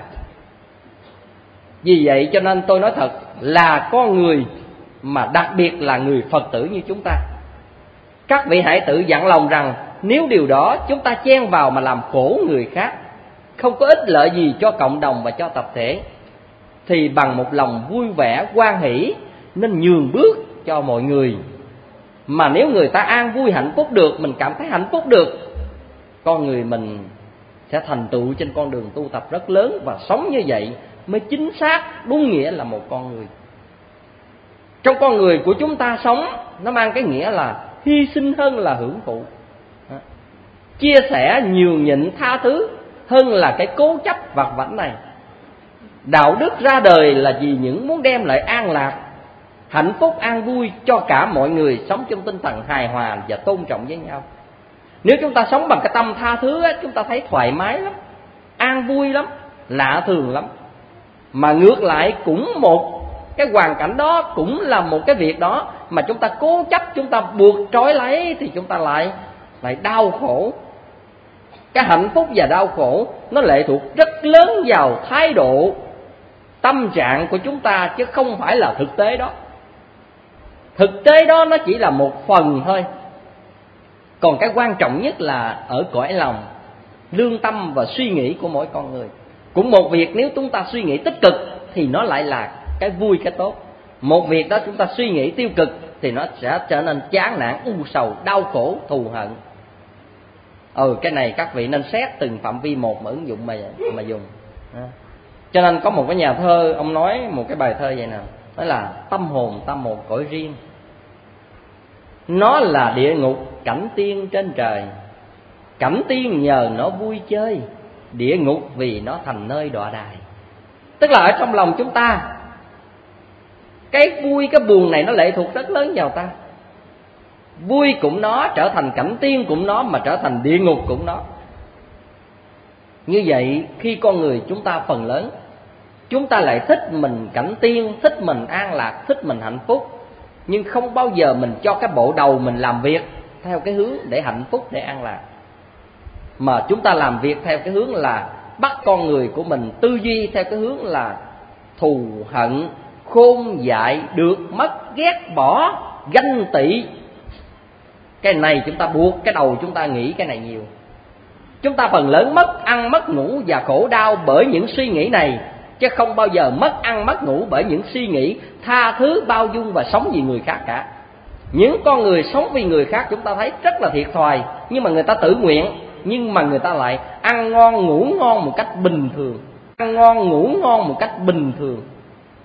Vì vậy cho nên tôi nói thật là con người, mà đặc biệt là người Phật tử như chúng ta, các vị hãy tự dặn lòng rằng nếu điều đó chúng ta chen vào mà làm khổ người khác, không có ích lợi gì cho cộng đồng và cho tập thể, thì bằng một lòng vui vẻ hoan hỷ nên nhường bước cho mọi người. Mà nếu người ta an vui hạnh phúc được, mình cảm thấy hạnh phúc được, con người mình sẽ thành tựu trên con đường tu tập rất lớn. Và sống như vậy mới chính xác đúng nghĩa là một con người. Trong con người của chúng ta sống, nó mang cái nghĩa là hy sinh hơn là hưởng thụ, chia sẻ, nhường nhịn, tha thứ hơn là cái cố chấp vặt vãnh này. Đạo đức ra đời là vì những muốn đem lại an lạc, hạnh phúc, an vui cho cả mọi người, sống trong tinh thần hài hòa và tôn trọng với nhau. Nếu chúng ta sống bằng cái tâm tha thứ chúng ta thấy thoải mái lắm, an vui lắm, lạ thường lắm. Mà ngược lại cũng một cái hoàn cảnh đó, cũng là một cái việc đó mà chúng ta cố chấp, chúng ta buộc trói lấy, thì chúng ta lại đau khổ. Cái hạnh phúc và đau khổ nó lệ thuộc rất lớn vào thái độ, tâm trạng của chúng ta, chứ không phải là thực tế đó. Thực tế đó nó chỉ là một phần thôi. Còn cái quan trọng nhất là ở cõi lòng, lương tâm và suy nghĩ của mỗi con người. Cũng một việc nếu chúng ta suy nghĩ tích cực thì nó lại là cái vui, cái tốt. Một việc đó chúng ta suy nghĩ tiêu cực thì nó sẽ trở nên chán nản, u sầu, đau khổ, thù hận. Cái này các vị nên xét từng phạm vi một mà ứng dụng mà dùng. Cho nên có một cái nhà thơ, ông nói một cái bài thơ vậy nè, đó là tâm hồn ta một cõi riêng, nó là địa ngục cảnh tiên trên trời. Cảnh tiên nhờ nó vui chơi, địa ngục vì nó thành nơi đọa đài. Tức là ở trong lòng chúng ta, cái vui cái buồn này nó lệ thuộc rất lớn vào ta. Vui cũng nó, trở thành cảnh tiên cũng nó, mà trở thành địa ngục cũng nó. Như vậy khi con người chúng ta phần lớn, chúng ta lại thích mình cảnh tiên, thích mình an lạc, thích mình hạnh phúc, nhưng không bao giờ mình cho cái bộ đầu mình làm việc theo cái hướng để hạnh phúc, để an lạc. Mà chúng ta làm việc theo cái hướng là bắt con người của mình tư duy theo cái hướng là thù hận, khôn dại, được mất, ghét bỏ, ganh tị. Cái này chúng ta buộc cái đầu chúng ta nghĩ cái này nhiều. Chúng ta phần lớn mất ăn mất ngủ và khổ đau bởi những suy nghĩ này, chứ không bao giờ mất ăn mất ngủ bởi những suy nghĩ tha thứ, bao dung và sống vì người khác cả. Những con người sống vì người khác chúng ta thấy rất là thiệt thòi, nhưng mà người ta tự nguyện, nhưng mà người ta lại ăn ngon ngủ ngon một cách bình thường. Ăn ngon ngủ ngon một cách bình thường.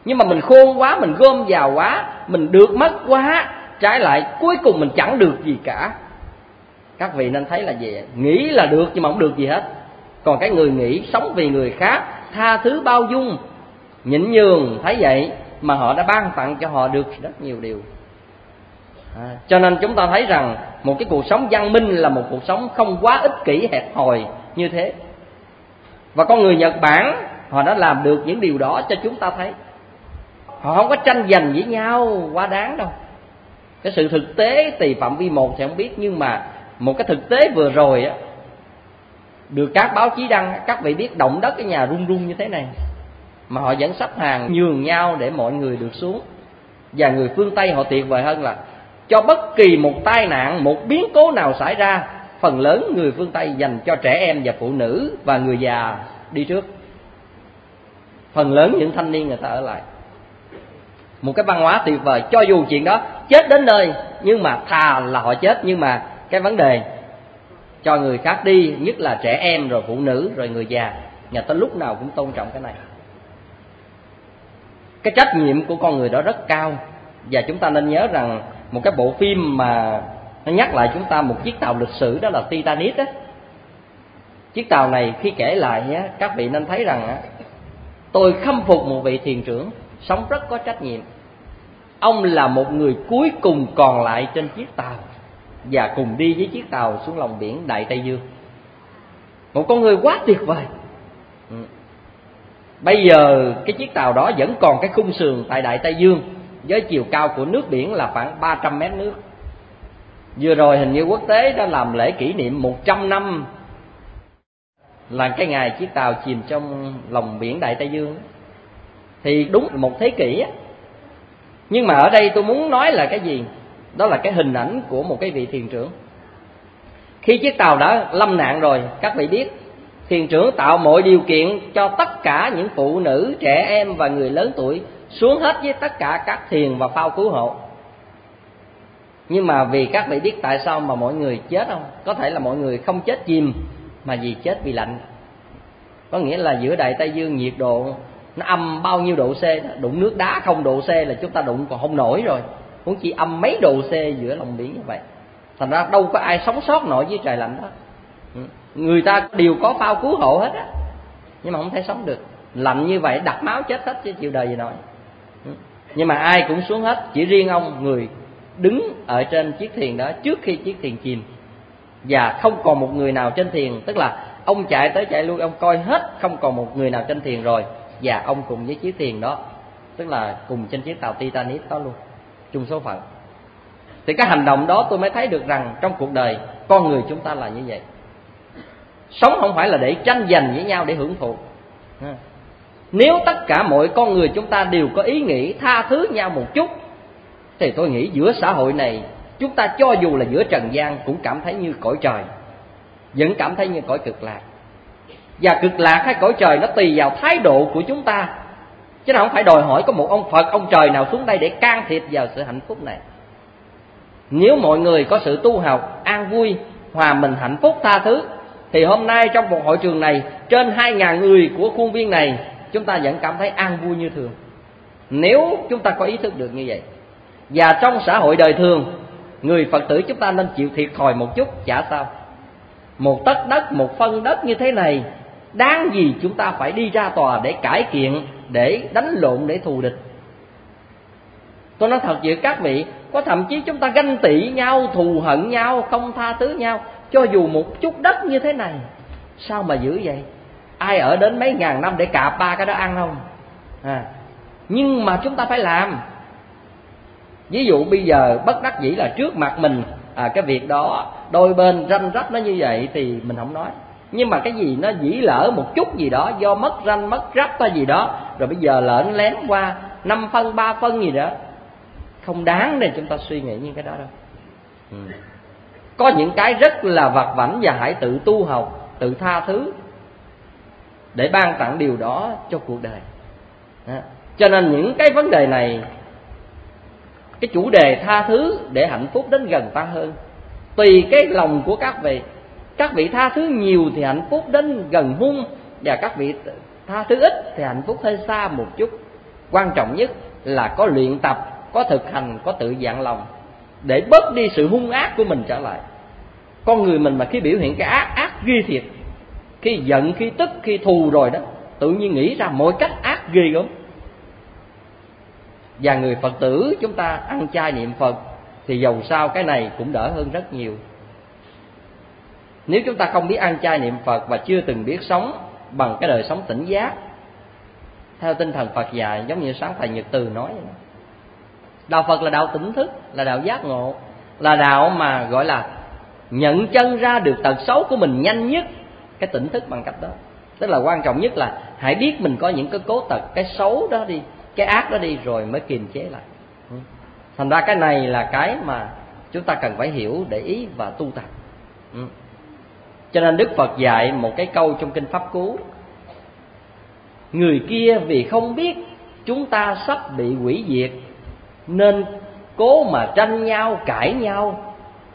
Nhưng mà mình khôn quá, mình gom vào quá, mình được mất quá, trái lại cuối cùng mình chẳng được gì cả. Các vị nên thấy là gì? Nghĩ là được nhưng mà không được gì hết. Còn cái người nghĩ sống vì người khác, tha thứ bao dung, nhịn nhường, thấy vậy mà họ đã ban tặng cho họ được rất nhiều điều. Cho nên chúng ta thấy rằng một cái cuộc sống văn minh là một cuộc sống không quá ích kỷ hẹp hòi như thế. Và con người Nhật Bản họ đã làm được những điều đó cho chúng ta thấy. Họ không có tranh giành với nhau quá đáng đâu. Cái sự thực tế tùy phạm vi một thì không biết, nhưng mà một cái thực tế vừa rồi á, được các báo chí đăng, các vị biết động đất cái nhà rung rung như thế này mà họ vẫn sắp hàng nhường nhau để mọi người được xuống. Và người phương Tây họ tuyệt vời hơn là cho bất kỳ một tai nạn, một biến cố nào xảy ra, phần lớn người phương Tây dành cho trẻ em và phụ nữ và người già đi trước. Phần lớn những thanh niên người ta ở lại. Một cái văn hóa tuyệt vời. Cho dù chuyện đó chết đến nơi, nhưng mà thà là họ chết, nhưng mà cái vấn đề cho người khác đi, nhất là trẻ em rồi phụ nữ rồi người già, người ta lúc nào cũng tôn trọng cái này. Cái trách nhiệm của con người đó rất cao. Và chúng ta nên nhớ rằng một cái bộ phim mà nó nhắc lại chúng ta một chiếc tàu lịch sử, đó là Titanic á. Chiếc tàu này khi kể lại á, các vị nên thấy rằng á, tôi khâm phục một vị thuyền trưởng sống rất có trách nhiệm. Ông là một người cuối cùng còn lại trên chiếc tàu và cùng đi với chiếc tàu xuống lòng biển Đại Tây Dương. Một con người quá tuyệt vời. Bây giờ cái chiếc tàu đó vẫn còn cái khung sườn tại Đại Tây Dương, với chiều cao của nước biển là khoảng 300 mét nước. Vừa rồi hình như quốc tế đã làm lễ kỷ niệm 100 năm là cái ngày chiếc tàu chìm trong lòng biển Đại Tây Dương. Thì đúng một thế kỷ á. Nhưng mà ở đây tôi muốn nói là cái gì? Đó là cái hình ảnh của một cái vị thuyền trưởng. Khi chiếc tàu đã lâm nạn rồi, các vị biết thuyền trưởng tạo mọi điều kiện cho tất cả những phụ nữ, trẻ em và người lớn tuổi xuống hết với tất cả các thuyền và phao cứu hộ. Nhưng mà vì các vị biết tại sao mà mọi người chết không? Có thể là mọi người không chết chìm, mà vì chết vì lạnh. Có nghĩa là giữa Đại Tây Dương nhiệt độ nó âm bao nhiêu độ C đó, đụng nước đá 0 độ C là chúng ta đụng còn không nổi rồi, huống chi âm mấy độ C giữa lòng biển như vậy. Thành ra đâu có ai sống sót nổi với trời lạnh đó. Người ta đều có phao cứu hộ hết á, nhưng mà không thể sống được. Lạnh như vậy đặt máu chết hết chứ chịu đời gì nổi. Nhưng mà ai cũng xuống hết, chỉ riêng ông người đứng ở trên chiếc thuyền đó trước khi chiếc thuyền chìm. Và không còn một người nào trên thuyền, tức là ông chạy tới chạy lui, ông coi hết không còn một người nào trên thuyền rồi. Và ông cùng với chiếc thuyền đó, tức là cùng trên chiếc tàu Titanic đó luôn, chung số phận. Thì cái hành động đó tôi mới thấy được rằng trong cuộc đời con người chúng ta là như vậy. Sống không phải là để tranh giành với nhau để hưởng thụ. Nếu tất cả mọi con người chúng ta đều có ý nghĩ tha thứ nhau một chút, thì tôi nghĩ giữa xã hội này, chúng ta cho dù là giữa trần gian cũng cảm thấy như cõi trời, vẫn cảm thấy như cõi cực lạc. Và cực lạc hay cõi trời nó tùy vào thái độ của chúng ta, chứ không phải đòi hỏi có một ông Phật, ông trời nào xuống đây để can thiệp vào sự hạnh phúc này. Nếu mọi người có sự tu học, an vui, hòa mình, hạnh phúc, tha thứ, thì hôm nay trong một hội trường này, trên 2.000 người của khuôn viên này, chúng ta vẫn cảm thấy an vui như thường. Nếu chúng ta có ý thức được như vậy. Và trong xã hội đời thường, người Phật tử chúng ta nên chịu thiệt thòi một chút, chả sao. Một tấc đất, một phân đất như thế này, đáng gì chúng ta phải đi ra tòa để cãi kiện, để đánh lộn, để thù địch. Tôi nói thật với các vị, có thậm chí chúng ta ganh tị nhau, thù hận nhau, không tha thứ nhau, cho dù một chút đất như thế này. Sao mà dữ vậy? Ai ở đến mấy ngàn năm để cạp ba cái đó ăn không? Nhưng mà chúng ta phải làm. Ví dụ bây giờ bất đắc dĩ là trước mặt mình cái việc đó đôi bên ranh rách nó như vậy thì mình không nói. Nhưng mà cái gì nó dĩ lỡ một chút gì đó, do mất ranh mất rắp hay gì đó, rồi bây giờ lỡ lén qua 5 phân 3 phân gì đó, không đáng để chúng ta suy nghĩ như cái đó đâu. Có những cái rất là vặt vãnh, và hãy tự tu học, tự tha thứ để ban tặng điều đó cho cuộc đời. Cho nên những cái vấn đề này, cái chủ đề tha thứ để hạnh phúc đến gần ta hơn, tùy cái lòng của các vị. Các vị tha thứ nhiều thì hạnh phúc đến gần hung, và các vị tha thứ ít thì hạnh phúc hơi xa một chút. quan trọng nhất là có luyện tập, có thực hành, có tự dặn lòng để bớt đi sự hung ác của mình trở lại. Con người mình mà khi biểu hiện cái ác ghê thiệt, khi giận, khi tức, khi thù rồi đó, tự nhiên nghĩ ra mọi cách ác ghê gớm. Và người Phật tử chúng ta ăn chay niệm Phật thì dầu sao cái này cũng đỡ hơn rất nhiều. Nếu chúng ta không biết ăn chay niệm Phật và chưa từng biết sống bằng cái đời sống tỉnh giác theo tinh thần Phật dạy, giống như sáng thầy Nhật Từ nói, đạo Phật là đạo tỉnh thức, là đạo giác ngộ, là đạo mà gọi là nhận chân ra được tật xấu của mình nhanh nhất. Cái tỉnh thức bằng cách đó, tức là quan trọng nhất là hãy biết mình có những cái cố tật, cái xấu đó đi, cái ác đó đi, rồi mới kiềm chế lại. Thành ra cái này là cái mà chúng ta cần phải hiểu, để ý và tu tập. Cho nên Đức Phật dạy một cái câu trong kinh Pháp Cú: người kia vì không biết chúng ta sắp bị hủy diệt nên cố mà tranh nhau, cãi nhau.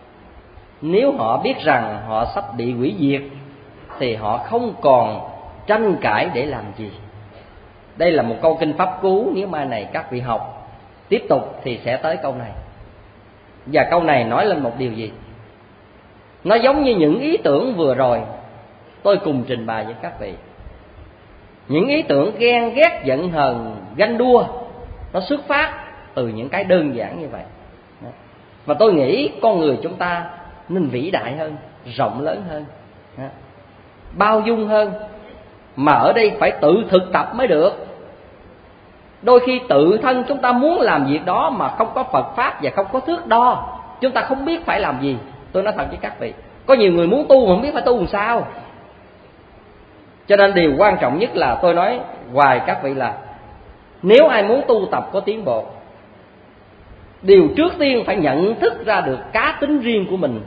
Nếu họ biết rằng họ sắp bị hủy diệt thì họ không còn tranh cãi để làm gì. Đây là một câu kinh Pháp Cú, nếu mai này các vị học tiếp tục thì sẽ tới câu này. Và câu này nói lên một điều gì? Nó giống như những ý tưởng vừa rồi tôi cùng trình bày với các vị. Những ý tưởng ghen ghét, giận hờn, ganh đua, nó xuất phát từ những cái đơn giản như vậy. Và tôi nghĩ con người chúng ta nên vĩ đại hơn, rộng lớn hơn, bao dung hơn. Mà ở đây phải tự thực tập mới được. Đôi khi tự thân chúng ta muốn làm việc đó mà không có Phật Pháp và không có thước đo, chúng ta không biết phải làm gì. Tôi nói thật với các vị, có nhiều người muốn tu mà không biết phải tu làm sao. Cho nên điều quan trọng nhất là tôi nói hoài các vị là nếu ai muốn tu tập có tiến bộ, điều trước tiên phải nhận thức ra được cá tính riêng của mình.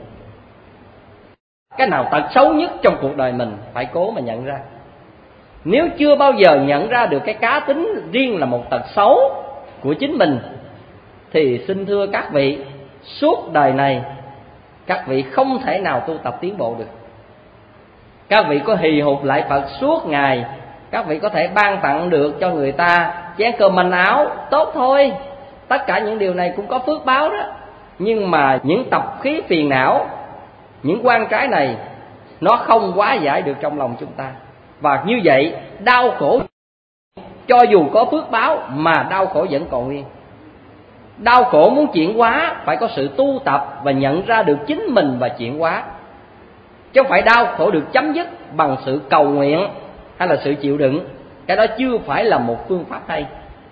Cái nào tật xấu nhất trong cuộc đời mình phải cố mà nhận ra. Nếu chưa bao giờ nhận ra được cái cá tính riêng là một tật xấu của chính mình thì xin thưa các vị, suốt đời này các vị không thể nào tu tập tiến bộ được. Các vị có hì hục lại Phật suốt ngày, các vị có thể ban tặng được cho người ta chén cơm manh áo, tốt thôi. Tất cả những điều này cũng có phước báo đó. Nhưng mà những tập khí phiền não, những quan trái này, nó không hóa giải được trong lòng chúng ta. Và như vậy đau khổ, cho dù có phước báo mà đau khổ vẫn còn nguyên. Đau khổ muốn chuyển hóa phải có sự tu tập và nhận ra được chính mình và chuyển hóa, chứ không phải đau khổ được chấm dứt bằng sự cầu nguyện hay là sự chịu đựng. Cái đó chưa phải là một phương pháp hay.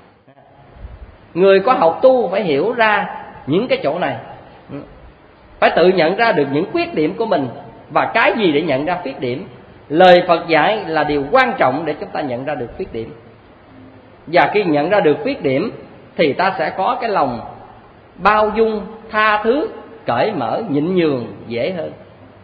Người có học tu phải hiểu ra những cái chỗ này, phải tự nhận ra được những khuyết điểm của mình. Và cái gì để nhận ra khuyết điểm? Lời Phật dạy là điều quan trọng để chúng ta nhận ra được khuyết điểm. Và khi nhận ra được khuyết điểm thì ta sẽ có cái lòng bao dung, tha thứ, cởi mở, nhịn nhường dễ hơn.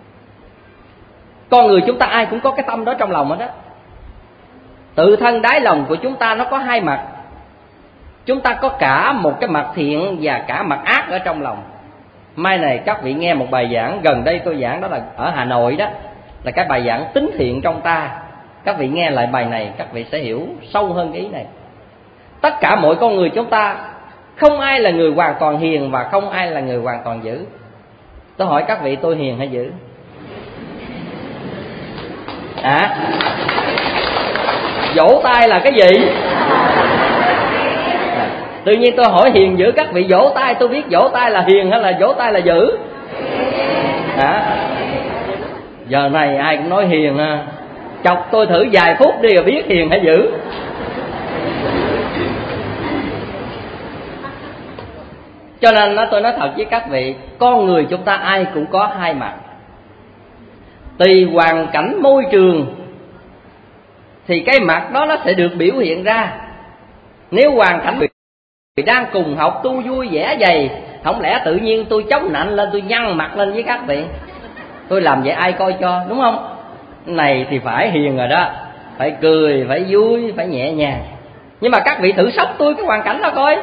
Con người chúng ta ai cũng có cái tâm đó trong lòng hết đó. Tự thân đáy lòng của chúng ta nó có hai mặt. Chúng ta có cả một cái mặt thiện và cả mặt ác ở trong lòng. Mai này các vị nghe một bài giảng gần đây tôi giảng, đó là ở Hà Nội đó, là cái bài giảng tính thiện trong ta. Các vị nghe lại bài này các vị sẽ hiểu sâu hơn cái ý này. Tất cả mọi con người chúng ta không ai là người hoàn toàn hiền và không ai là người hoàn toàn dữ. Tôi hỏi các vị, tôi hiền hay dữ? Vỗ tay là cái gì? Tự nhiên tôi hỏi hiền dữ, các vị vỗ tay, tôi biết vỗ tay là hiền hay là vỗ tay là dữ. Giờ này ai cũng nói hiền ha. Chọc tôi thử vài phút đi rồi biết hiền hay dữ. Cho nên tôi nói thật với các vị, con người chúng ta ai cũng có hai mặt. Tùy hoàn cảnh môi trường thì cái mặt đó nó sẽ được biểu hiện ra. Nếu hoàn cảnh đang cùng học tu vui vẻ vậy, không lẽ tự nhiên tôi chống nạnh lên, tôi nhăn mặt lên với các vị, tôi làm vậy ai coi cho, đúng không? Này thì phải hiền rồi đó, phải cười, phải vui, phải nhẹ nhàng. Nhưng mà các vị thử sốc tôi cái hoàn cảnh đó coi.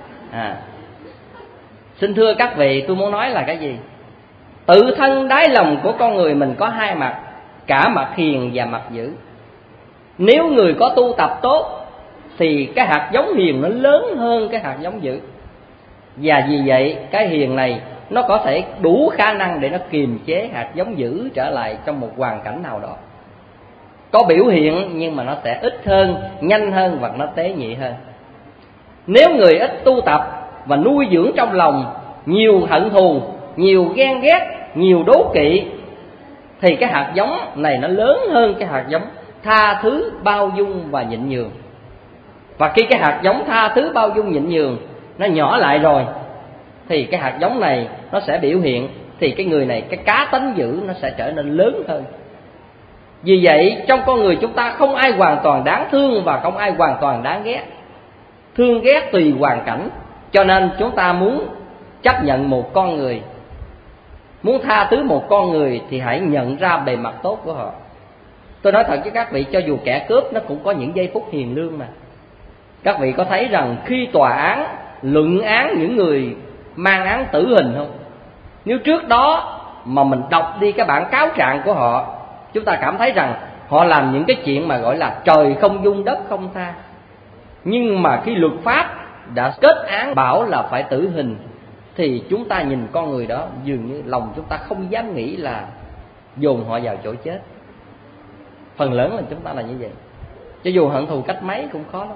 Xin thưa các vị, tôi muốn nói là cái gì? Tự thân đáy lòng của con người mình có hai mặt, cả mặt hiền và mặt dữ. Nếu người có tu tập tốt thì cái hạt giống hiền nó lớn hơn cái hạt giống dữ. Và vì vậy cái hiền này nó có thể đủ khả năng để nó kiềm chế hạt giống dữ trở lại trong một hoàn cảnh nào đó. Có biểu hiện nhưng mà nó sẽ ít hơn, nhanh hơn và nó tế nhị hơn. Nếu người ít tu tập và nuôi dưỡng trong lòng nhiều hận thù, nhiều ghen ghét, nhiều đố kỵ, thì cái hạt giống này nó lớn hơn cái hạt giống tha thứ, bao dung và nhịn nhường. Và khi cái hạt giống tha thứ, bao dung, nhịn nhường nó nhỏ lại rồi, thì cái hạt giống này nó sẽ biểu hiện, thì cái người này, cái cá tánh dữ nó sẽ trở nên lớn hơn. Vì vậy trong con người chúng ta không ai hoàn toàn đáng thương và không ai hoàn toàn đáng ghét. Thương ghét tùy hoàn cảnh. Cho nên chúng ta muốn chấp nhận một con người, muốn tha thứ một con người, thì hãy nhận ra bề mặt tốt của họ. Tôi nói thật với các vị, cho dù kẻ cướp nó cũng có những giây phút hiền lương mà. Các vị có thấy rằng khi tòa án luận án những người mang án tử hình không? Nếu trước đó mà mình đọc đi cái bản cáo trạng của họ, chúng ta cảm thấy rằng họ làm những cái chuyện mà gọi là trời không dung đất không tha. Nhưng mà khi luật pháp đã kết án bảo là phải tử hình, thì chúng ta nhìn con người đó, dường như lòng chúng ta không dám nghĩ là dồn họ vào chỗ chết. Phần lớn là chúng ta là như vậy. Cho dù hận thù cách mấy cũng khó lắm.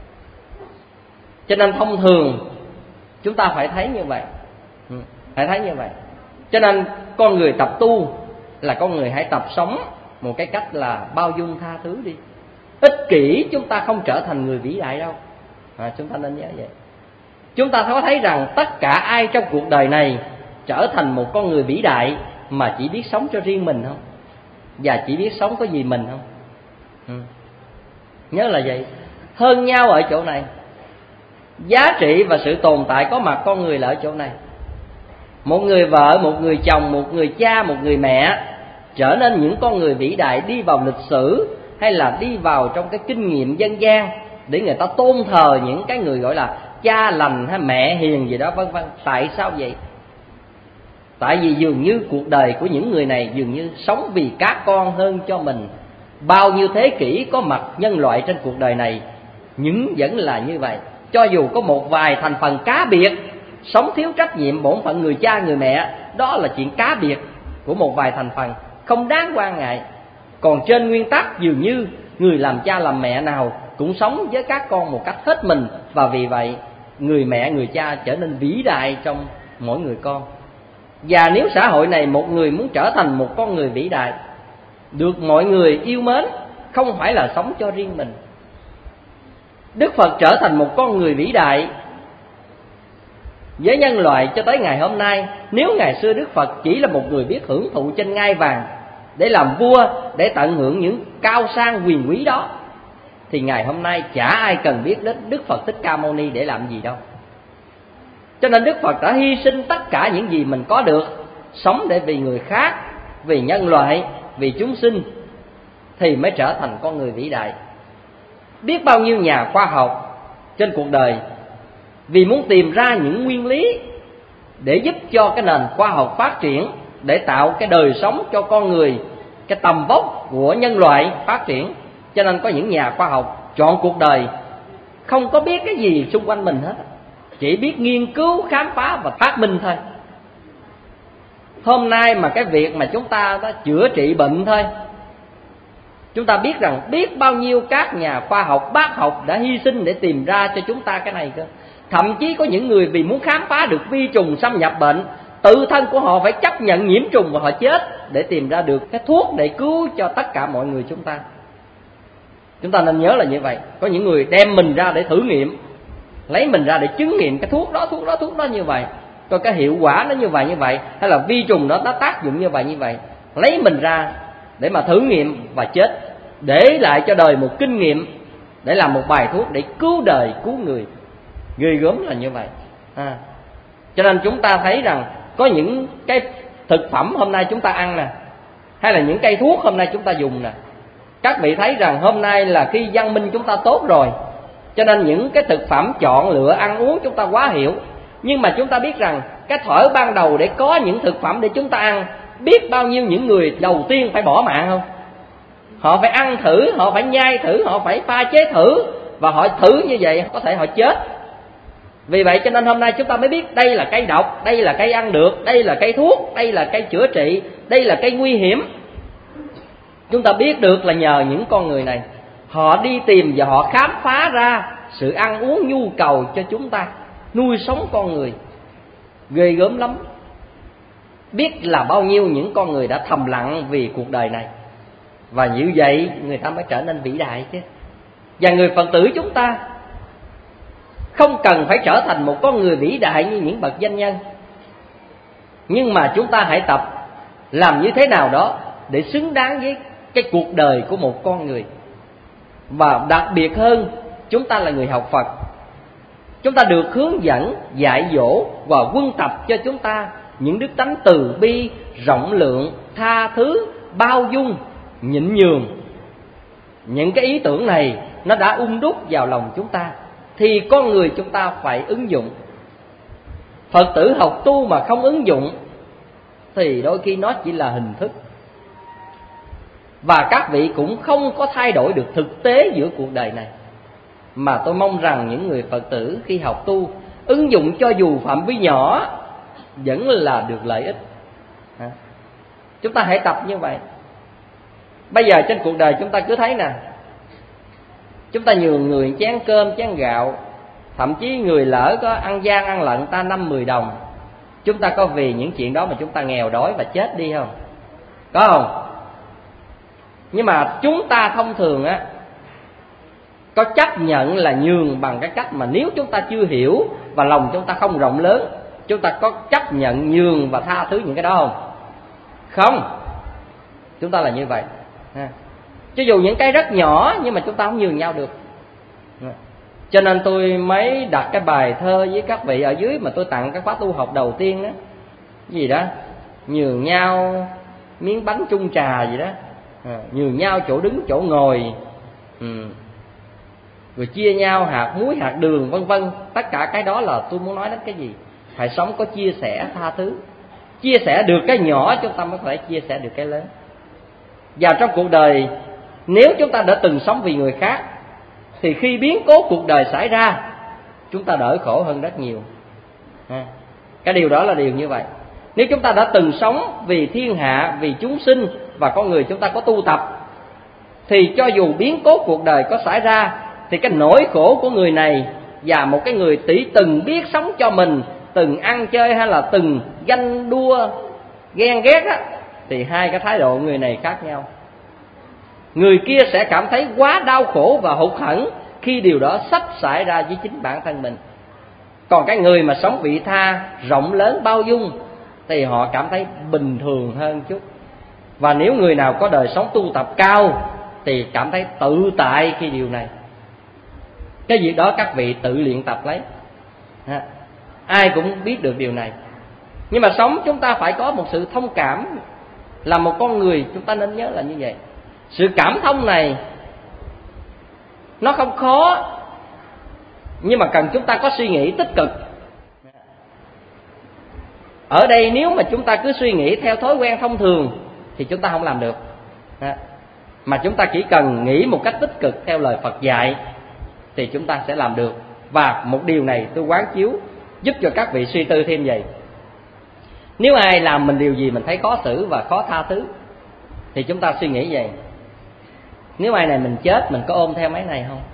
Cho nên thông thường chúng ta phải thấy như vậy. Phải thấy như vậy. Cho nên con người tập tu là con người hãy tập sống một cái cách là bao dung tha thứ đi. Ích kỷ chúng ta không trở thành người vĩ đại đâu. Chúng ta nên nhớ vậy. Chúng ta có thấy rằng tất cả ai trong cuộc đời này trở thành một con người vĩ đại mà chỉ biết sống cho riêng mình không? Và chỉ biết sống có vì mình không? Nhớ là vậy. Hơn nhau ở chỗ này. Giá trị và sự tồn tại có mặt con người là ở chỗ này. Một người vợ, một người chồng, một người cha, một người mẹ trở nên những con người vĩ đại đi vào lịch sử, hay là đi vào trong cái kinh nghiệm dân gian để người ta tôn thờ những cái người gọi là cha lành hay mẹ hiền gì đó vân vân. Tại sao vậy? Tại vì dường như cuộc đời của những người này dường như sống vì các con hơn cho mình. Bao nhiêu thế kỷ có mặt nhân loại trên cuộc đời này, nhưng vẫn là như vậy. Cho dù có một vài thành phần cá biệt sống thiếu trách nhiệm bổn phận người cha người mẹ, đó là chuyện cá biệt của một vài thành phần, không đáng quan ngại. Còn trên nguyên tắc dường như người làm cha làm mẹ nào cũng sống với các con một cách hết mình. Và vì vậy người mẹ người cha trở nên vĩ đại trong mỗi người con. Và nếu xã hội này một người muốn trở thành một con người vĩ đại, được mọi người yêu mến, không phải là sống cho riêng mình. Đức Phật trở thành một con người vĩ đại với nhân loại cho tới ngày hôm nay. Nếu ngày xưa Đức Phật chỉ là một người biết hưởng thụ trên ngai vàng để làm vua, để tận hưởng những cao sang quyền quý đó, thì ngày hôm nay chả ai cần biết đến Đức Phật Thích Ca Mâu Ni để làm gì đâu. Cho nên Đức Phật đã hy sinh tất cả những gì mình có được, sống để vì người khác, vì nhân loại, vì chúng sinh, thì mới trở thành con người vĩ đại. Biết bao nhiêu nhà khoa học trên cuộc đời vì muốn tìm ra những nguyên lý để giúp cho cái nền khoa học phát triển, để tạo cái đời sống cho con người, cái tầm vóc của nhân loại phát triển. Cho nên có những nhà khoa học chọn cuộc đời không có biết cái gì xung quanh mình hết, chỉ biết nghiên cứu, khám phá và phát minh thôi. Hôm nay mà cái việc mà chúng ta đã chữa trị bệnh thôi, chúng ta biết rằng biết bao nhiêu các nhà khoa học, bác học đã hy sinh để tìm ra cho chúng ta cái này cơ. Thậm chí có những người vì muốn khám phá được vi trùng xâm nhập bệnh, tự thân của họ phải chấp nhận nhiễm trùng và họ chết để tìm ra được cái thuốc để cứu cho tất cả mọi người chúng ta. Chúng ta nên nhớ là như vậy. Có những người đem mình ra để thử nghiệm, lấy mình ra để chứng nghiệm cái thuốc đó như vậy, coi cái hiệu quả nó như vậy, hay là vi trùng đó nó tác dụng như vậy, lấy mình ra để mà thử nghiệm và chết, để lại cho đời một kinh nghiệm, để làm một bài thuốc để cứu đời, cứu người. Ghê gớm là như vậy. Cho nên chúng ta thấy rằng có những cái thực phẩm hôm nay chúng ta ăn nè, hay là những cây thuốc hôm nay chúng ta dùng nè, các vị thấy rằng hôm nay là khi văn minh chúng ta tốt rồi, cho nên những cái thực phẩm chọn lựa ăn uống chúng ta quá hiểu. Nhưng mà chúng ta biết rằng cái thuở ban đầu để có những thực phẩm để chúng ta ăn, biết bao nhiêu những người đầu tiên phải bỏ mạng không? Họ phải ăn thử, họ phải nhai thử, họ phải pha chế thử, và họ thử như vậy có thể họ chết. Vì vậy cho nên hôm nay chúng ta mới biết đây là cây độc, đây là cây ăn được, đây là cây thuốc, đây là cây chữa trị, đây là cây nguy hiểm. Chúng ta biết được là nhờ những con người này, họ đi tìm và họ khám phá ra sự ăn uống nhu cầu cho chúng ta, nuôi sống con người. Ghê gớm lắm. Biết là bao nhiêu những con người đã thầm lặng vì cuộc đời này, và như vậy người ta mới trở nên vĩ đại chứ. Và người Phật tử chúng ta không cần phải trở thành một con người vĩ đại như những bậc danh nhân, nhưng mà chúng ta hãy tập làm như thế nào đó để xứng đáng với cái cuộc đời của một con người. Và đặc biệt hơn, chúng ta là người học Phật, chúng ta được hướng dẫn, dạy dỗ và huân tập cho chúng ta những đức tánh từ bi, rộng lượng, tha thứ, bao dung, nhịn nhường. Những cái ý tưởng này nó đã đúc vào lòng chúng ta, thì con người chúng ta phải ứng dụng. Phật tử học tu mà không ứng dụng thì đôi khi nó chỉ là hình thức, và các vị cũng không có thay đổi được thực tế giữa cuộc đời này. Mà tôi mong rằng những người Phật tử khi học tu ứng dụng cho dù phạm vi nhỏ vẫn là được lợi ích. Chúng ta hãy tập như vậy. Bây giờ trên cuộc đời chúng ta cứ thấy nè, chúng ta nhường người chén cơm chén gạo, thậm chí người lỡ có ăn gian ăn lận ta 5-10 đồng, chúng ta có vì những chuyện đó mà chúng ta nghèo đói và chết đi không? Có không? Nhưng mà chúng ta thông thường á có chấp nhận là nhường bằng cái cách mà nếu chúng ta chưa hiểu và lòng chúng ta không rộng lớn, chúng ta có chấp nhận nhường và tha thứ những cái đó không? Không. Chúng ta là như vậy. Cho dù những cái rất nhỏ nhưng mà chúng ta không nhường nhau được. Cho nên tôi mới đặt cái bài thơ với các vị ở dưới mà tôi tặng cái khóa tu học đầu tiên đó. Gì đó, nhường nhau miếng bánh chung trà gì đó, nhường nhau chỗ đứng chỗ ngồi, rồi chia nhau hạt muối hạt đường vân vân. Tất cả cái đó là tôi muốn nói đến cái gì? Phải sống có chia sẻ tha thứ. Chia sẻ được cái nhỏ chúng ta mới phải chia sẻ được cái lớn. Và trong cuộc đời, nếu chúng ta đã từng sống vì người khác thì khi biến cố cuộc đời xảy ra, chúng ta đỡ khổ hơn rất nhiều. Cái điều đó là điều như vậy. Nếu chúng ta đã từng sống vì thiên hạ, vì chúng sinh và con người chúng ta có tu tập, thì cho dù biến cố cuộc đời có xảy ra, thì cái nỗi khổ của người này và một cái người từng biết sống cho mình, từng ăn chơi hay là từng ganh đua ghen ghét á, thì hai cái thái độ người này khác nhau. Người kia sẽ cảm thấy quá đau khổ và hụt hẫng khi điều đó sắp xảy ra với chính bản thân mình. Còn cái người mà sống vị tha, rộng lớn, bao dung thì họ cảm thấy bình thường hơn chút. Và nếu người nào có đời sống tu tập cao thì cảm thấy tự tại khi điều này. Cái việc đó các vị tự luyện tập lấy. Ai cũng biết được điều này. Nhưng mà sống chúng ta phải có một sự thông cảm. Là một con người chúng ta nên nhớ là như vậy. Sự cảm thông này nó không khó, nhưng mà cần chúng ta có suy nghĩ tích cực. Ở đây nếu mà chúng ta cứ suy nghĩ theo thói quen thông thường thì chúng ta không làm được. Mà chúng ta chỉ cần nghĩ một cách tích cực theo lời Phật dạy thì chúng ta sẽ làm được. Và một điều này tôi quán chiếu giúp cho các vị suy tư thêm vậy. Nếu ai làm mình điều gì mình thấy khó xử và khó tha thứ thì chúng ta suy nghĩ vậy: nếu ai này mình chết mình có ôm theo mấy này không?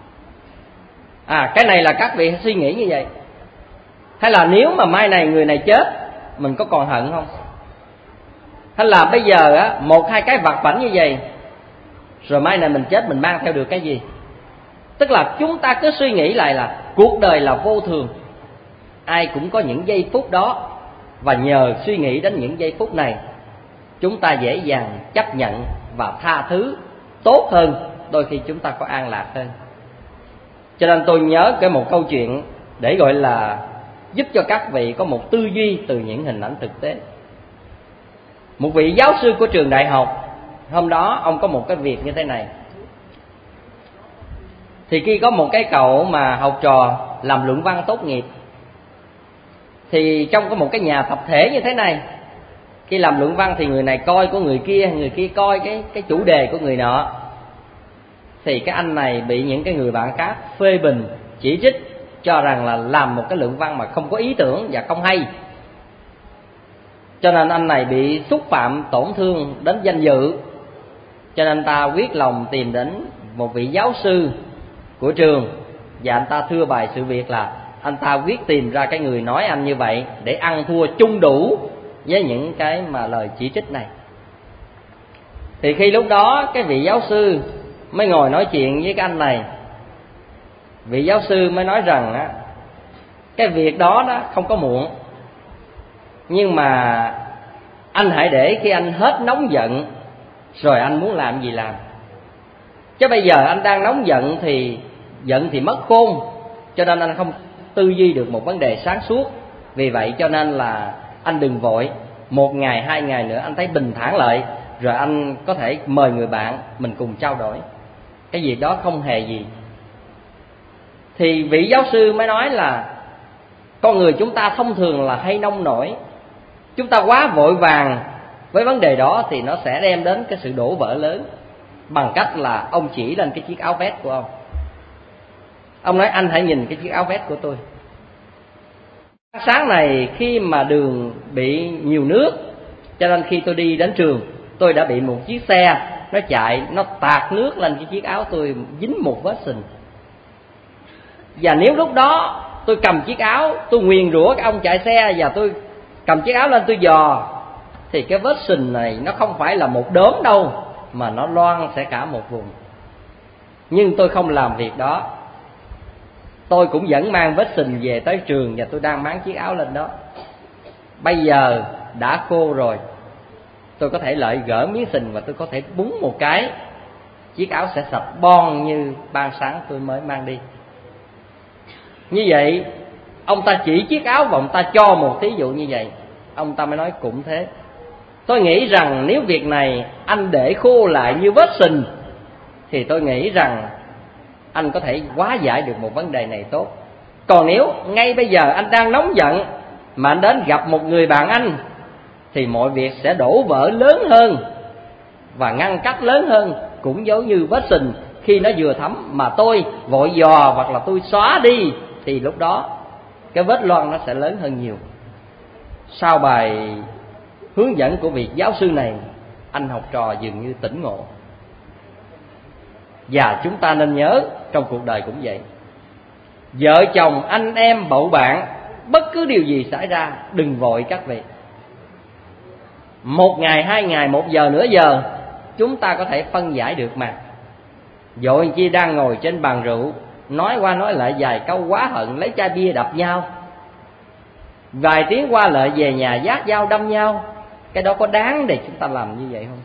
Cái này là các vị suy nghĩ như vậy. Hay là nếu mà mai này người này chết mình có còn hận không? Hay là bây giờ á, một hai cái vặt vãnh như vậy, rồi mai này mình chết mình mang theo được cái gì? Tức là chúng ta cứ suy nghĩ lại là cuộc đời là vô thường, ai cũng có những giây phút đó. Và nhờ suy nghĩ đến những giây phút này, chúng ta dễ dàng chấp nhận và tha thứ tốt hơn. Đôi khi chúng ta có an lạc hơn. Cho nên tôi nhớ cái một câu chuyện để gọi là giúp cho các vị có một tư duy từ những hình ảnh thực tế. Một vị giáo sư của trường đại học, hôm đó ông có một cái việc như thế này. Thì khi có một cái cậu mà học trò làm luận văn tốt nghiệp, thì trong có một cái nhà tập thể như thế này, khi làm luận văn thì người này coi của người kia coi cái chủ đề của người nọ. thì cái anh này bị những cái người bạn khác phê bình, chỉ trích, cho rằng là làm một cái luận văn mà không có ý tưởng và không hay. Cho nên anh này bị xúc phạm, tổn thương đến danh dự. Cho nên ta quyết lòng tìm đến một vị giáo sư của trường, và anh ta thưa bài sự việc là anh ta quyết tìm ra cái người nói anh như vậy để ăn thua chung đủ với những cái mà lời chỉ trích này. Thì khi lúc đó cái vị giáo sư mới ngồi nói chuyện với cái anh này. Vị giáo sư mới nói rằng á, cái việc đó không có muộn, nhưng mà anh hãy để khi anh hết nóng giận rồi anh muốn làm gì làm. Chứ bây giờ anh đang nóng giận thì mất khôn, cho nên anh không tư duy được một vấn đề sáng suốt. Vì vậy cho nên là anh đừng vội, 1 ngày 2 ngày nữa anh thấy bình thản lại, rồi anh có thể mời người bạn mình cùng trao đổi. Cái việc đó không hề gì. Thì vị giáo sư mới nói là con người chúng ta thông thường là hay nông nổi. Chúng ta quá vội vàng với vấn đề đó thì nó sẽ đem đến cái sự đổ vỡ lớn. Bằng cách là ông chỉ lên cái chiếc áo vest của ông. Ông nói anh hãy nhìn cái chiếc áo vest của tôi. Sáng này khi mà đường bị nhiều nước, cho nên khi tôi đi đến trường, tôi đã bị một chiếc xe nó chạy, nó tạt nước lên cái chiếc áo tôi, dính một vết sình. Và nếu lúc đó tôi cầm chiếc áo, tôi nguyền rủa cái ông chạy xe, và tôi cầm chiếc áo lên tôi dò, thì cái vết sình này nó không phải là một đốm đâu, mà nó loang sẽ cả một vùng. Nhưng tôi không làm việc đó. Tôi cũng vẫn mang vết sình về tới trường, và tôi đang máng chiếc áo lên đó. Bây giờ đã khô rồi, tôi có thể lại gỡ miếng sình và tôi có thể búng một cái, chiếc áo sẽ sạch bon như ban sáng tôi mới mang đi. Như vậy ông ta chỉ chiếc áo và ông ta cho một thí dụ như vậy. Ông ta mới nói cũng thế. Tôi nghĩ rằng nếu việc này anh để khô lại như vết sình, thì tôi nghĩ rằng anh có thể hóa giải được một vấn đề này tốt. Còn nếu ngay bây giờ anh đang nóng giận mà anh đến gặp một người bạn anh, thì mọi việc sẽ đổ vỡ lớn hơn và ngăn cách lớn hơn. Cũng giống như vết sình khi nó vừa thấm mà tôi vội dò hoặc là tôi xóa đi, thì lúc đó cái vết loang nó sẽ lớn hơn nhiều. Sau bài hướng dẫn của vị giáo sư này, anh học trò dường như tỉnh ngộ. Và chúng ta nên nhớ trong cuộc đời cũng vậy. Vợ chồng, anh em, bậu bạn, bất cứ điều gì xảy ra, đừng vội các vị. 1 ngày, 2 ngày, 1 giờ, nửa giờ, chúng ta có thể phân giải được mà. Vội chi đang ngồi trên bàn rượu, nói qua nói lại vài câu quá hận, lấy chai bia đập nhau, vài tiếng qua lại về nhà giác dao đâm nhau. Cái đó có đáng để chúng ta làm như vậy không?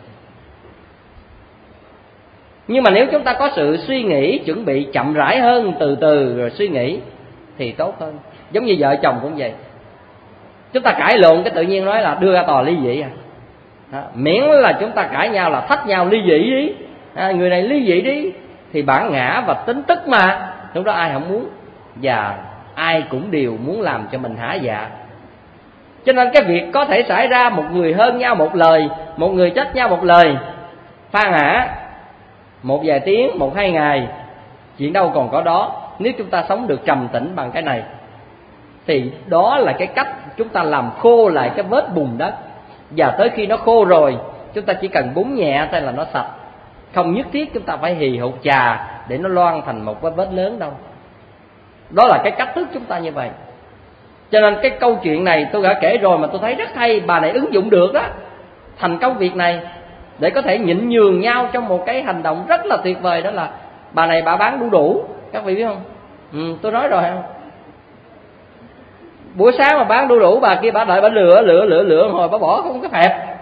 Nhưng mà nếu chúng ta có sự suy nghĩ, chuẩn bị chậm rãi hơn, từ từ rồi suy nghĩ, thì tốt hơn. Giống như vợ chồng cũng vậy. Chúng ta cãi lộn cái tự nhiên nói là đưa ra tòa ly dị miễn là chúng ta cãi nhau là thách nhau ly dị đi, người này ly dị đi, thì bản ngã và tính tức mà, lúc đó ai không muốn. Và ai cũng đều muốn làm cho mình hả dạ. Cho nên cái việc có thể xảy ra một người hơn nhau một lời, một người trách nhau một lời, pha ngã một vài tiếng, 1-2 ngày, chuyện đâu còn có đó. Nếu chúng ta sống được trầm tĩnh bằng cái này, thì đó là cái cách chúng ta làm khô lại cái vết bùn đất. Và tới khi nó khô rồi, chúng ta chỉ cần búng nhẹ thôi là nó sạch. Không nhất thiết chúng ta phải hì hục trà để nó loang thành một cái vết lớn đâu. Đó là cái cách thức chúng ta như vậy. Cho nên cái câu chuyện này tôi đã kể rồi mà tôi thấy rất hay. Bà này ứng dụng được đó thành công việc này, để có thể nhịn nhường nhau trong một cái hành động rất là tuyệt vời. Đó là bà này bà bán đu đủ, các vị biết không? Tôi nói rồi không? Buổi sáng mà bán đu đủ, bà kia bà đợi bà lựa hồi bà bỏ không có phẹp.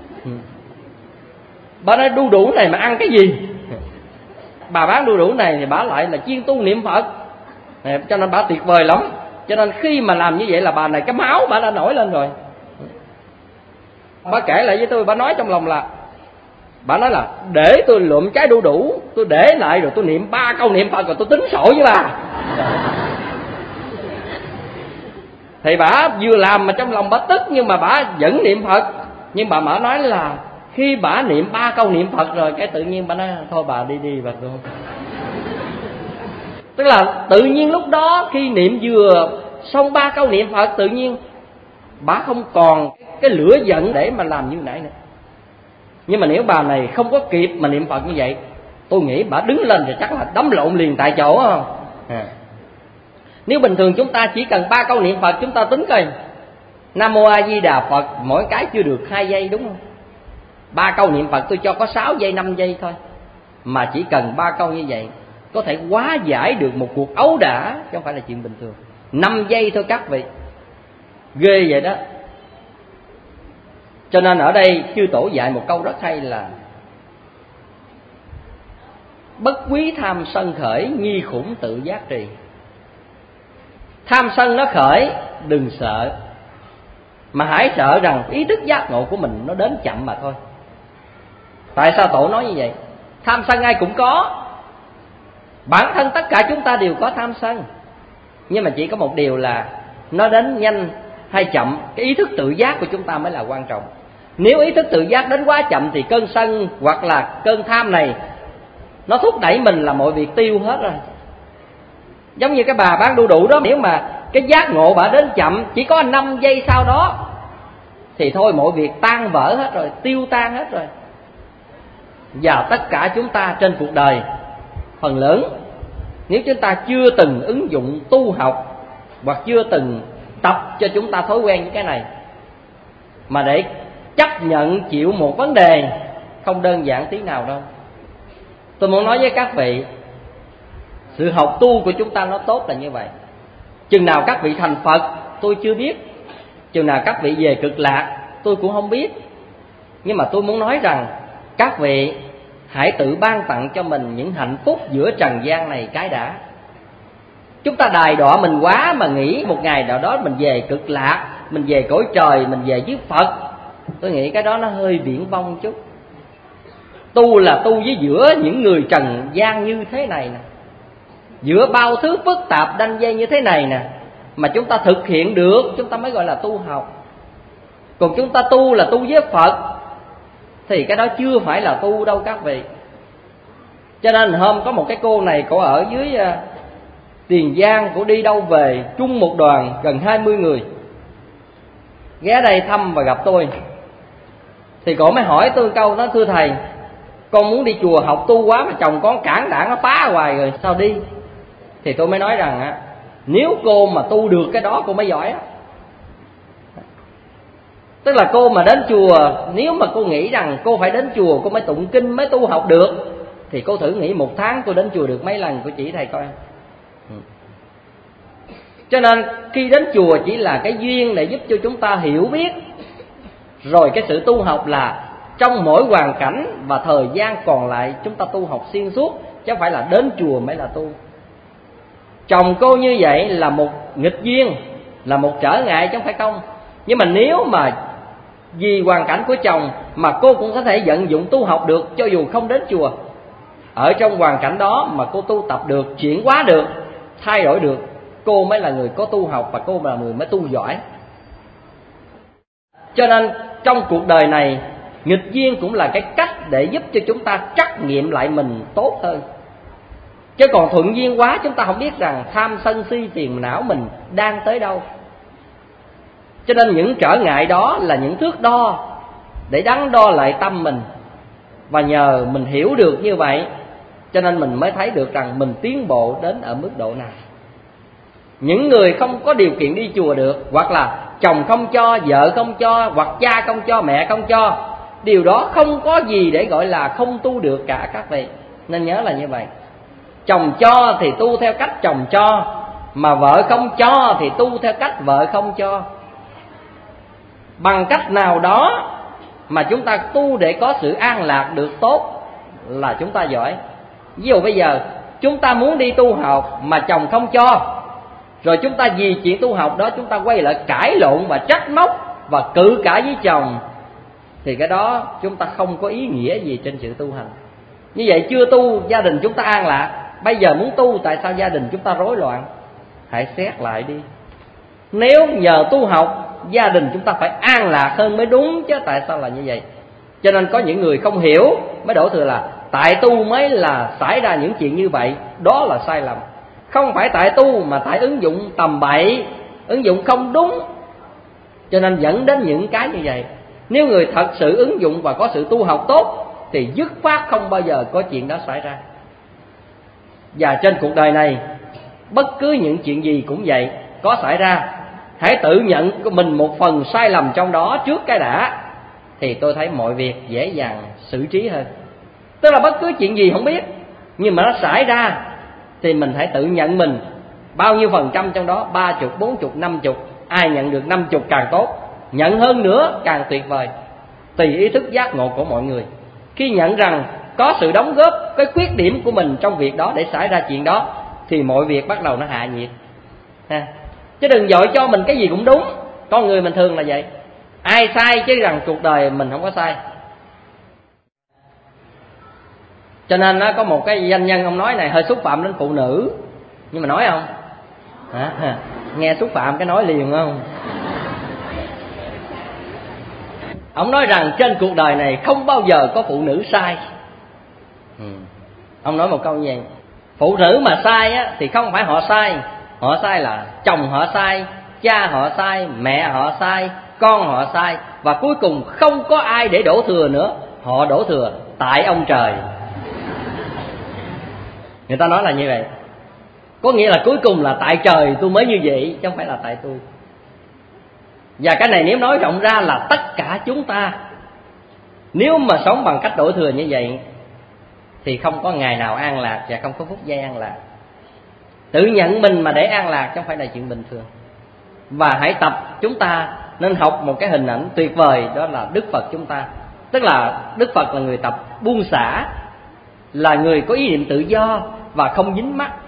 Bà nói đu đủ này mà ăn cái gì? Bà bán đu đủ này thì bà lại là chuyên tu niệm Phật, cho nên bà tuyệt vời lắm. Cho nên khi mà làm như vậy là bà này cái máu bà đã nổi lên rồi. Bà kể lại với tôi, bà nói trong lòng là, bà nói là để tôi lượm trái đu đủ, tôi để lại rồi tôi niệm 3 câu niệm Phật rồi tôi tính sổ với bà. Thì bà vừa làm mà trong lòng bà tức, nhưng mà bà vẫn niệm Phật. Nhưng bà nói là Khi bà niệm 3 câu niệm Phật rồi, cái tự nhiên bà nói thôi bà đi bà thôi. Tức là tự nhiên lúc đó khi niệm vừa xong 3 câu niệm Phật, tự nhiên bà không còn cái lửa giận để mà làm như nãy nữa. Nhưng mà nếu bà này không có kịp mà niệm Phật như vậy, tôi nghĩ bà đứng lên thì chắc là đấm lộn liền tại chỗ không? Nếu bình thường chúng ta chỉ cần 3 câu niệm Phật, chúng ta tính coi Nam Mô A Di Đà Phật mỗi cái chưa được 2 giây đúng không? 3 câu niệm Phật tôi cho có 6 giây 5 giây thôi, mà chỉ cần 3 câu như vậy có thể hóa giải được một cuộc ấu đả, chứ không phải là chuyện bình thường. 5 giây thôi các vị, ghê vậy đó. Cho nên ở đây chư tổ dạy một câu rất hay là bất quý tham sân khởi, nghi khủng tự giác trì. Tham sân nó khởi đừng sợ, mà hãy sợ rằng ý thức giác ngộ của mình nó đến chậm mà thôi. Tại sao tổ nói như vậy? Tham sân ai cũng có, bản thân tất cả chúng ta đều có tham sân, nhưng mà chỉ có một điều là nó đến nhanh hay chậm, cái ý thức tự giác của chúng ta mới là quan trọng. Nếu ý thức tự giác đến quá chậm thì cơn sân hoặc là cơn tham này nó thúc đẩy mình là mọi việc tiêu hết rồi. Giống như cái bà bán đu đủ đó, nếu mà cái giác ngộ bà đến chậm, chỉ có 5 giây sau đó thì thôi mọi việc tan vỡ hết rồi, tiêu tan hết rồi. Và tất cả chúng ta trên cuộc đời, phần lớn nếu chúng ta chưa từng ứng dụng tu học hoặc chưa từng tập cho chúng ta thói quen với cái này, mà để chấp nhận chịu một vấn đề không đơn giản tí nào đâu. Tôi muốn nói với các vị, sự học tu của chúng ta nó tốt là như vậy. Chừng nào các vị thành Phật tôi chưa biết, chừng nào các vị về cực lạc tôi cũng không biết. Nhưng mà tôi muốn nói rằng các vị hãy tự ban tặng cho mình những hạnh phúc giữa trần gian này cái đã. Chúng ta đài đọa mình quá mà nghĩ một ngày nào đó mình về cực lạc, mình về cõi trời, mình về với Phật, tôi nghĩ cái đó nó hơi viển vông chút. Tu là tu với giữa những người trần gian như thế này nè, giữa bao thứ phức tạp đanh dây như thế này nè, mà chúng ta thực hiện được, chúng ta mới gọi là tu học. Còn chúng ta tu là tu với Phật thì cái đó chưa phải là tu đâu các vị. Cho nên hôm có một cái cô này, cô ở dưới Tiền Giang, cô đi đâu về chung một đoàn gần 20 người ghé đây thăm và gặp tôi. Thì cô mới hỏi tôi câu đó: thưa thầy, con muốn đi chùa học tu quá mà chồng con cản đảng nó phá hoài rồi sao đi? Thì tôi mới nói rằng nếu cô mà tu được cái đó cô mới giỏi á. Tức là cô mà đến chùa, nếu mà cô nghĩ rằng cô phải đến chùa cô mới tụng kinh mới tu học được, thì cô thử nghĩ 1 tháng cô đến chùa được mấy lần, cô chỉ thầy coi. Cho nên khi đến chùa chỉ là cái duyên để giúp cho chúng ta hiểu biết, rồi cái sự tu học là trong mỗi hoàn cảnh và thời gian còn lại chúng ta tu học xuyên suốt, chứ không phải là đến chùa mới là tu. Chồng cô như vậy là một nghịch duyên, là một trở ngại chứ không phải không. Nhưng mà nếu mà vì hoàn cảnh của chồng mà cô cũng có thể vận dụng tu học được cho dù không đến chùa, ở trong hoàn cảnh đó mà cô tu tập được, chuyển hóa được, thay đổi được, cô mới là người có tu học và cô là người mới tu giỏi. Cho nên trong cuộc đời này, nghịch duyên cũng là cái cách để giúp cho chúng ta trắc nghiệm lại mình tốt hơn. Chứ còn thuận duyên quá chúng ta không biết rằng tham sân si phiền não mình đang tới đâu. Cho nên những trở ngại đó là những thước đo để đắn đo lại tâm mình. Và nhờ mình hiểu được như vậy, cho nên mình mới thấy được rằng mình tiến bộ đến ở mức độ nào. Những người không có điều kiện đi chùa được, hoặc là chồng không cho, vợ không cho, hoặc cha không cho, mẹ không cho, điều đó không có gì để gọi là không tu được cả các vị. Nên nhớ là như vậy. Chồng cho thì tu theo cách chồng cho, mà vợ không cho thì tu theo cách vợ không cho. Bằng cách nào đó mà chúng ta tu để có sự an lạc được tốt là chúng ta giỏi. Ví dụ bây giờ chúng ta muốn đi tu học mà chồng không cho, rồi chúng ta vì chuyện tu học đó chúng ta quay lại cãi lộn và trách móc và cự cãi với chồng, thì cái đó chúng ta không có ý nghĩa gì trên sự tu hành. Như vậy chưa tu gia đình chúng ta an lạc, bây giờ muốn tu tại sao gia đình chúng ta rối loạn? Hãy xét lại đi. Nếu nhờ tu học gia đình chúng ta phải an lạc hơn mới đúng chứ, tại sao là như vậy? Cho nên có những người không hiểu mới đổ thừa là tại tu mới là xảy ra những chuyện như vậy. Đó là sai lầm. Không phải tại tu mà tại ứng dụng tầm bậy, ứng dụng không đúng, cho nên dẫn đến những cái như vậy. Nếu người thật sự ứng dụng và có sự tu học tốt thì dứt khoát không bao giờ có chuyện đó xảy ra. Và trên cuộc đời này, bất cứ những chuyện gì cũng vậy, có xảy ra, hãy tự nhận của mình một phần sai lầm trong đó trước cái đã, thì tôi thấy mọi việc dễ dàng xử trí hơn. Tức là bất cứ chuyện gì không biết, nhưng mà nó xảy ra thì mình hãy tự nhận mình bao nhiêu phần trăm trong đó, 30, 40, 50. Ai nhận được 50 càng tốt, nhận hơn nữa càng tuyệt vời. Tùy ý thức giác ngộ của mọi người. Khi nhận rằng có sự đóng góp, cái khuyết điểm của mình trong việc đó để xảy ra chuyện đó, thì mọi việc bắt đầu nó hạ nhiệt. Chứ đừng vội cho mình cái gì cũng đúng. Con người mình thường là vậy. Ai sai chứ rằng cuộc đời mình không có sai. Cho nên có một cái doanh nhân, ông nói này hơi xúc phạm đến phụ nữ, nhưng mà nói không? Nghe xúc phạm cái nói liền không? Ông nói rằng trên cuộc đời này không bao giờ có phụ nữ sai. Ông nói một câu như vậy: phụ nữ mà sai á, thì không phải họ sai. Họ sai là chồng họ sai, cha họ sai, mẹ họ sai, con họ sai, và cuối cùng không có ai để đổ thừa nữa. Họ đổ thừa tại ông trời. Người ta nói là như vậy. Có nghĩa là cuối cùng là tại trời tôi mới như vậy, chứ không phải là tại tôi. Và cái này nếu nói rộng ra là tất cả chúng ta, nếu mà sống bằng cách đổ thừa như vậy thì không có ngày nào an lạc và không có phút giây an lạc. Tự nhận mình mà để an lạc chứ không phải là chuyện bình thường. Và hãy tập, chúng ta nên học một cái hình ảnh tuyệt vời, đó là Đức Phật chúng ta. Tức là Đức Phật là người tập buông xả, là người có ý niệm tự do và không dính mắc.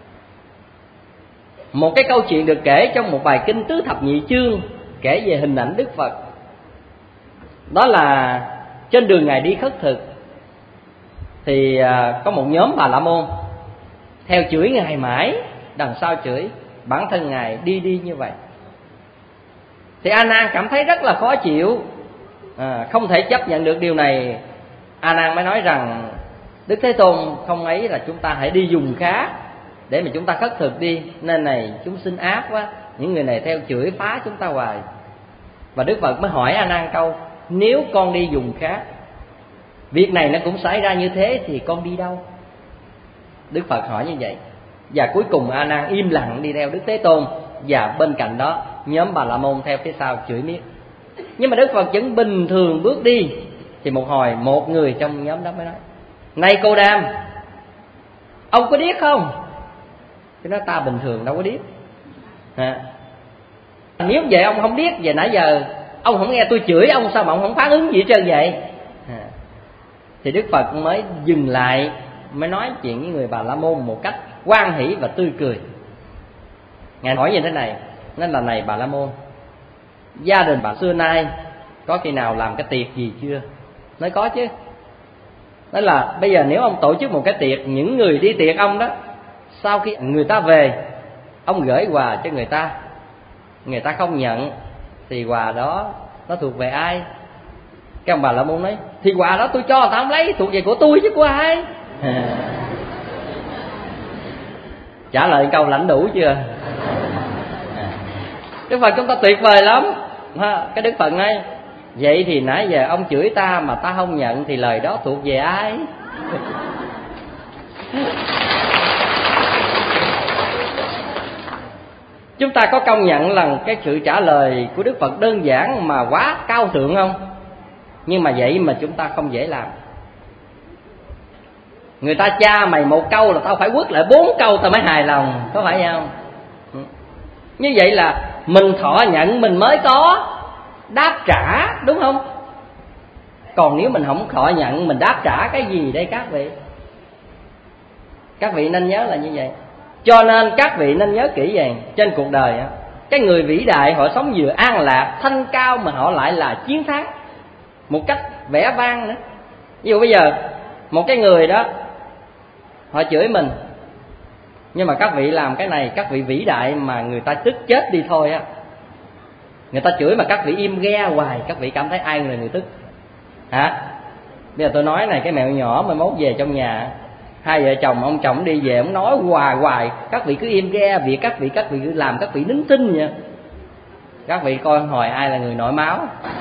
Một cái câu chuyện được kể trong một bài kinh Tứ Thập Nhị Chương kể về hình ảnh Đức Phật. Đó là trên đường Ngài đi khất thực thì có một nhóm Bà La Môn theo chửi Ngài mãi, đằng sau chửi, bản thân Ngài đi như vậy. Thì A Nan cảm thấy rất là khó chịu, không thể chấp nhận được điều này. A Nan mới nói rằng Đức Thế Tôn không ấy, là chúng ta hãy đi dùng khác để mà chúng ta khất thực đi. Nên này chúng sinh ác quá, những người này theo chửi phá chúng ta hoài. Và Đức Phật mới hỏi A Nan câu: nếu con đi dùng khác, việc này nó cũng xảy ra như thế, thì con đi đâu? Đức Phật hỏi như vậy. Và cuối cùng A Nan im lặng đi theo Đức Thế Tôn, và bên cạnh đó nhóm Bà La Môn theo phía sau chửi miết. Nhưng mà Đức Phật vẫn bình thường bước đi. Thì một hồi một người trong nhóm đó mới nói: này cô Đam, ông có điếc không? Thì nói: ta bình thường đâu có điếc. Nếu vậy ông không điếc, về nãy giờ ông không nghe tôi chửi ông, sao mà ông không phản ứng gì hết trơn vậy? Thì Đức Phật mới dừng lại, mới nói chuyện với người Bà La Môn một cách hoan hỷ và tươi cười. Ngài hỏi như thế này: nên là này Bà La Môn, gia đình bà xưa nay có khi nào làm cái tiệc gì chưa? Nói có chứ. Đó là bây giờ nếu ông tổ chức một cái tiệc, những người đi tiệc ông đó, sau khi người ta về, ông gửi quà cho người ta không nhận, thì quà đó nó thuộc về ai? Cái ông Bà La Môn nói: thì quà đó tôi cho người ta không lấy, thuộc về của tôi chứ của ai? Trả lời câu lãnh đủ chưa? Đức Phật chúng ta tuyệt vời lắm. Cái Đức Phật nói: vậy thì nãy giờ ông chửi ta mà ta không nhận, thì lời đó thuộc về ai? Chúng ta có công nhận là cái sự trả lời của Đức Phật đơn giản mà quá cao thượng không? Nhưng mà vậy mà chúng ta không dễ làm. Người ta cha mày một câu là tao phải quất lại 4 câu tao mới hài lòng, có phải không? Như vậy là mình thọ nhận mình mới có đáp trả, đúng không? Còn nếu mình không thọ nhận, mình đáp trả cái gì đây các vị? Các vị nên nhớ là như vậy. Cho nên các vị nên nhớ kỹ vậy. Trên cuộc đời cái người vĩ đại họ sống vừa an lạc, thanh cao, mà họ lại là chiến thắng một cách vẻ vang nữa. Ví dụ bây giờ một cái người đó họ chửi mình, nhưng mà các vị làm cái này, các vị vĩ đại mà người ta tức chết đi thôi á. Người ta chửi mà các vị im ghe hoài, các vị cảm thấy ai là người tức? hả? Bây giờ tôi nói này cái mẹo nhỏ mà mốt về trong nhà, hai vợ chồng ông chồng đi về ông nói hoài, các vị cứ im nghe việc, các vị cứ làm, các vị nín thinh vậy. Các vị coi hồi ai là người nội máu.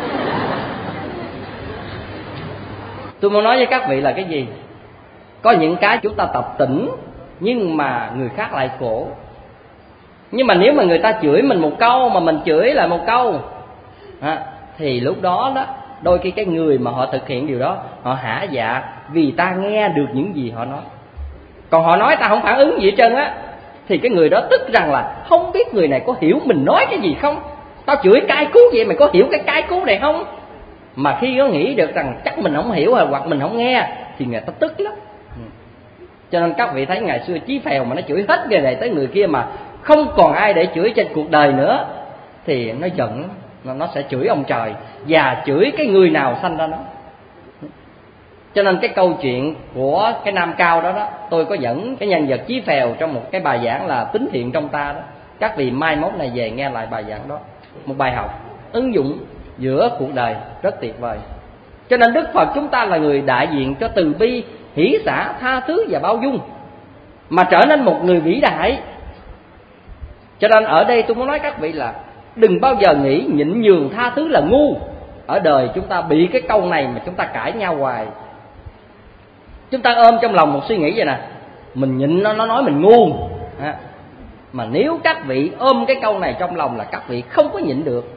Tôi muốn nói với các vị là cái gì? Có những cái chúng ta tập tỉnh, nhưng mà người khác lại khổ. Nhưng mà nếu mà người ta chửi mình một câu mà mình chửi lại một câu thì lúc đó đôi khi cái người mà họ thực hiện điều đó họ hả dạ, vì ta nghe được những gì họ nói. Còn họ nói ta không phản ứng gì hết trơn á, thì cái người đó tức rằng là không biết người này có hiểu mình nói cái gì không. Tao chửi cay cú vậy, mày có hiểu cái cay cú này không? Mà khi nó nghĩ được rằng chắc mình không hiểu hoặc mình không nghe thì người ta tức lắm. Cho nên các vị thấy ngày xưa Chí Phèo mà nó chửi hết người này tới người kia mà không còn ai để chửi trên cuộc đời nữa thì nó giận, nó sẽ chửi ông trời và chửi cái người nào sanh ra nó. Cho nên cái câu chuyện của cái Nam Cao đó, tôi có dẫn cái nhân vật Chí Phèo trong một cái bài giảng là Tính Thiện Trong Ta đó. Các vị mai mốt này về nghe lại bài giảng đó, một bài học ứng dụng giữa cuộc đời rất tuyệt vời. Cho nên Đức Phật chúng ta là người đại diện cho từ bi, hỷ xả, tha thứ và bao dung, mà trở nên một người vĩ đại. Cho nên ở đây tôi muốn nói các vị là đừng bao giờ nghĩ nhịn nhường tha thứ là ngu. Ở đời chúng ta bị cái câu này mà chúng ta cãi nhau hoài. Chúng ta ôm trong lòng một suy nghĩ vậy nè, mình nhịn nó nói mình ngu. Mà nếu các vị ôm cái câu này trong lòng là các vị không có nhịn được.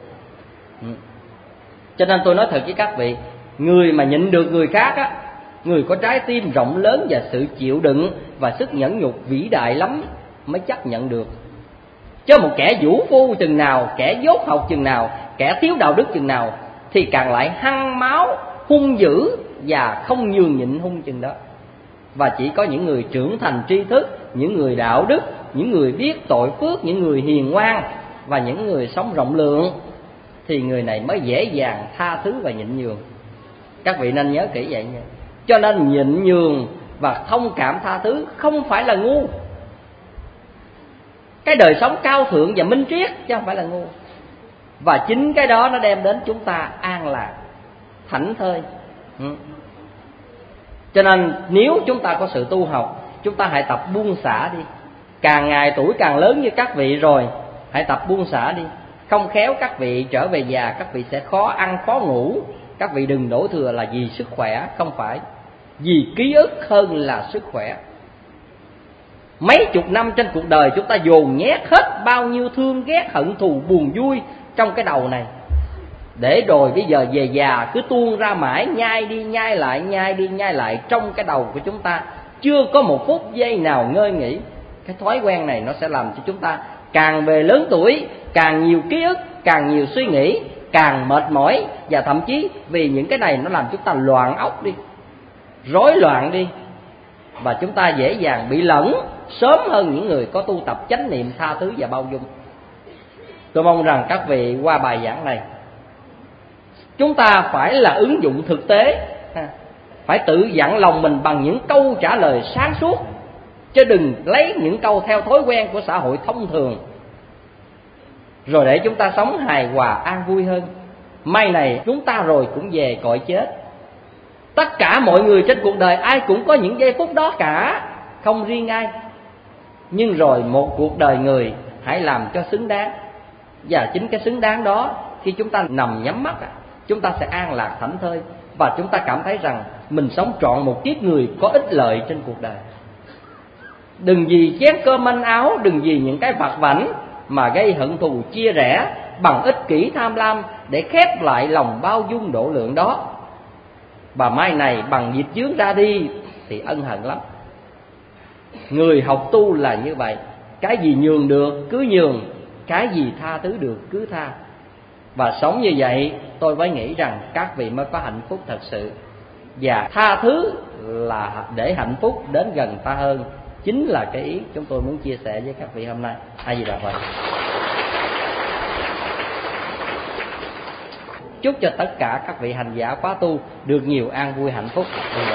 Cho nên tôi nói thật với các vị, người mà nhịn được người khác á, người có trái tim rộng lớn và sự chịu đựng và sức nhẫn nhục vĩ đại lắm mới chấp nhận được. Chứ một kẻ vũ phu chừng nào, kẻ dốt học chừng nào, kẻ thiếu đạo đức chừng nào thì càng lại hăng máu, hung dữ và không nhường nhịn hung chừng đó. Và chỉ có những người trưởng thành tri thức, những người đạo đức, những người biết tội phước, những người hiền ngoan và những người sống rộng lượng thì người này mới dễ dàng tha thứ và nhịn nhường. Các vị nên nhớ kỹ vậy nha. Cho nên nhịn nhường và thông cảm tha thứ không phải là ngu. Cái đời sống cao thượng và minh triết chứ không phải là ngu. Và chính cái đó nó đem đến chúng ta an lạc, thảnh thơi. Cho nên nếu chúng ta có sự tu học, chúng ta hãy tập buông xả đi. Càng ngày tuổi càng lớn như các vị rồi, hãy tập buông xả đi. Không khéo các vị trở về già, các vị sẽ khó ăn khó ngủ. Các vị đừng đổ thừa là vì sức khỏe, không phải. Vì ký ức hơn là sức khỏe. Mấy chục năm trên cuộc đời chúng ta dồn nhét hết bao nhiêu thương ghét, hận thù, buồn vui trong cái đầu này, để rồi bây giờ về già cứ tuôn ra mãi, nhai đi nhai lại, nhai đi nhai lại trong cái đầu của chúng ta. Chưa có một phút giây nào ngơi nghỉ. Cái thói quen này nó sẽ làm cho chúng ta càng về lớn tuổi, càng nhiều ký ức, càng nhiều suy nghĩ, càng mệt mỏi. Và thậm chí vì những cái này nó làm chúng ta loạn óc đi, rối loạn đi, và chúng ta dễ dàng bị lẫn sớm hơn những người có tu tập chánh niệm, tha thứ và bao dung. Tôi mong rằng các vị qua bài giảng này, chúng ta phải là ứng dụng thực tế, phải tự dặn lòng mình bằng những câu trả lời sáng suốt, chứ đừng lấy những câu theo thói quen của xã hội thông thường, rồi để chúng ta sống hài hòa an vui hơn. Mai này chúng ta rồi cũng về cõi chết. Tất cả mọi người trên cuộc đời ai cũng có những giây phút đó cả, không riêng ai. Nhưng rồi một cuộc đời người hãy làm cho xứng đáng. Và chính cái xứng đáng đó, khi chúng ta nằm nhắm mắt, chúng ta sẽ an lạc thảnh thơi. Và chúng ta cảm thấy rằng mình sống trọn một kiếp người có ích lợi trên cuộc đời. Đừng vì chén cơm manh áo, đừng vì những cái vặt vãnh mà gây hận thù chia rẽ bằng ích kỷ tham lam, để khép lại lòng bao dung độ lượng đó. Và mai này bằng dịch chướng ra đi thì ân hận lắm. Người học tu là như vậy. Cái gì nhường được cứ nhường, cái gì tha thứ được cứ tha. Và sống như vậy tôi mới nghĩ rằng các vị mới có hạnh phúc thật sự. Và tha thứ là để hạnh phúc đến gần ta hơn. Chính là cái ý chúng tôi muốn chia sẻ với các vị hôm nay. A Di Đà Phật. Chúc cho tất cả các vị hành giả khóa tu được nhiều an vui hạnh phúc.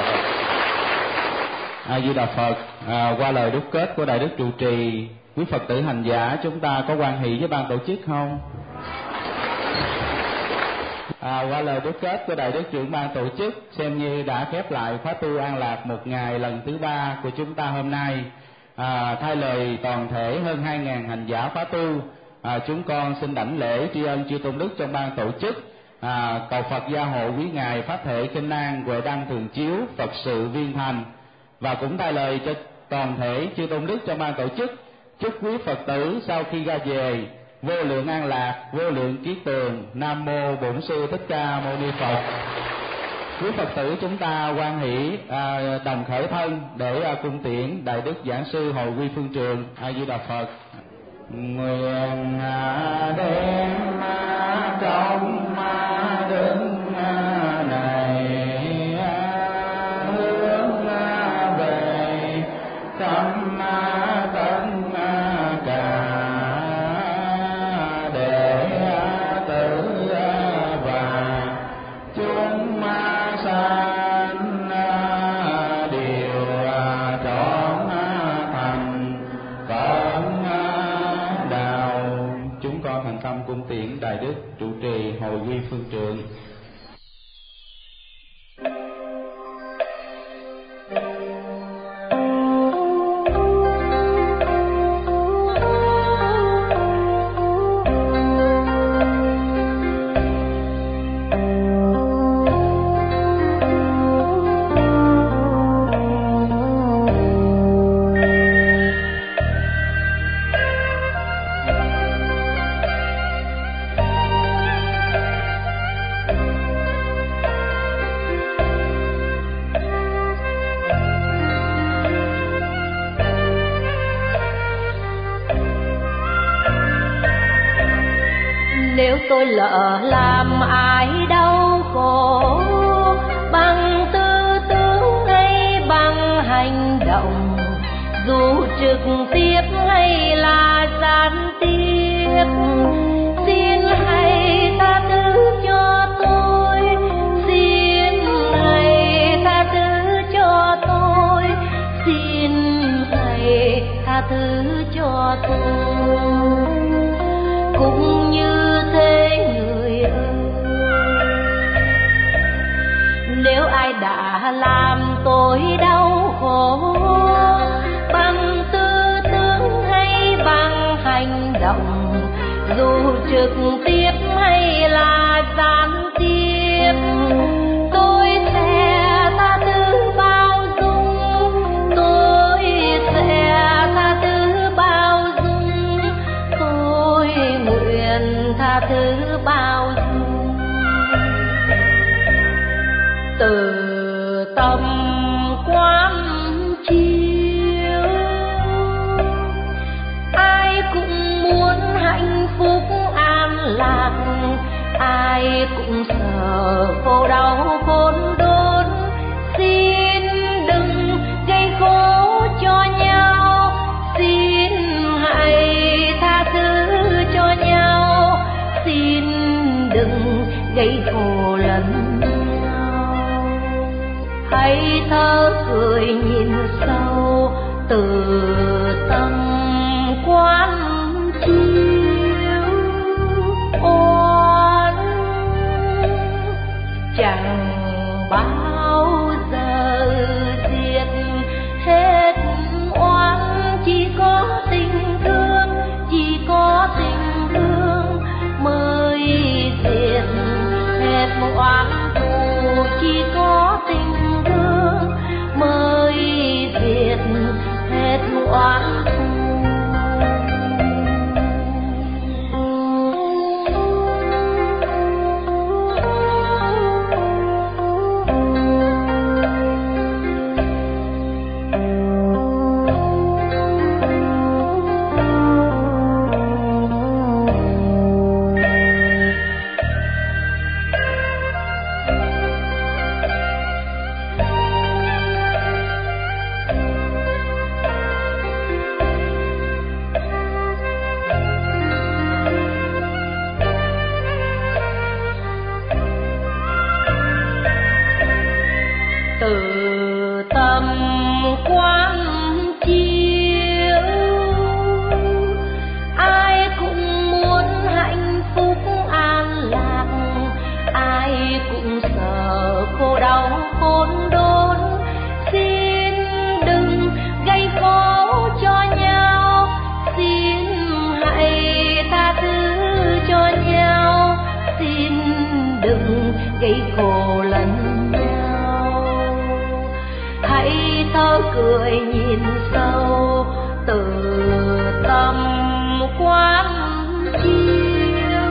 A Di Đà Phật. Qua lời đúc kết của Đại Đức trụ trì, quý Phật tử hành giả chúng ta có hoan hỷ với ban tổ chức không? Qua lời đúc kết của Đại Đức Trưởng ban tổ chức, xem như đã khép lại khóa tu an lạc một ngày lần thứ 3 của chúng ta hôm nay. Thay lời toàn thể hơn 2.000 hành giả khóa tu, chúng con xin đảnh lễ tri ân chư tôn đức trong ban tổ chức, cầu Phật gia hộ quý ngài pháp thể kinh an huệ đăng thường chiếu Phật sự viên thành, và cũng thay lời cho toàn thể chư tôn đức trong ban tổ chức chúc quý Phật tử sau khi ra về vô lượng an lạc, vô lượng kiết tường. Nam mô Bổn Sư Thích Ca Mâu Ni Phật. Quý Phật tử chúng ta hoan hỷ đồng khởi thân để cung tiễn Đại Đức Giảng Sư Hồi Quy Phương Trường. A Di Đà Phật. Nguyện đem trong đứng này hướng về tâm tấn cả, để tử và chúng sanh đều trọn thành cõng đạo. Chúng con thành tâm cung tiễn Đại Đức trụ trì Hồi Quy Phương Trượng. Nếu tôi lỡ làm ai đau khổ bằng tư tưởng hay bằng hành động, dù trực tiếp hay là gián tiếp, xin hãy tha thứ cho tôi, xin hãy tha thứ cho tôi, xin hãy tha thứ cho tôi. Cũng như thế người ơi, nếu ai đã làm tôi đau khổ bằng tư tưởng hay bằng hành động, dù trực tiếp hay là gián tiếp, tôi sẽ tha thứ bao dung, tôi sẽ tha thứ bao dung, tôi nguyện tha thứ bao dung. Từ tâm quán chiếu, ai cũng muốn hạnh phúc an lạc, ai cũng sợ khổ đau khốn đốn. Xin đừng gây khổ cho nhau, xin hãy tha thứ cho nhau, xin đừng gây khổ lẫn nhau. Hãy thở cười nhìn sâu từ tâm quán chiếu, oán chẳng bao giờ diệt hết oán, chỉ có tình thương, chỉ có tình thương mới diệt hết oán thù, chỉ có tình thương mới diệt hết oán thù. Từ tâm quán chiếu, ai cũng muốn hạnh phúc an lạc, ai thở cười nhìn sâu từ tâm quán chiếu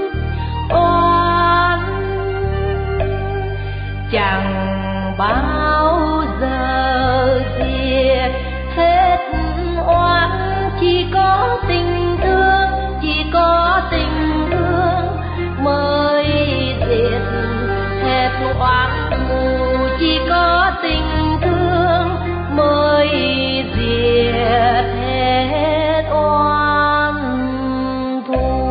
oan chẳng bao giờ diệt hết oan, chỉ có tình thương, chỉ có tình thương mới diệt hết oan thù, chỉ có tình thương mới diệt hết oan thù.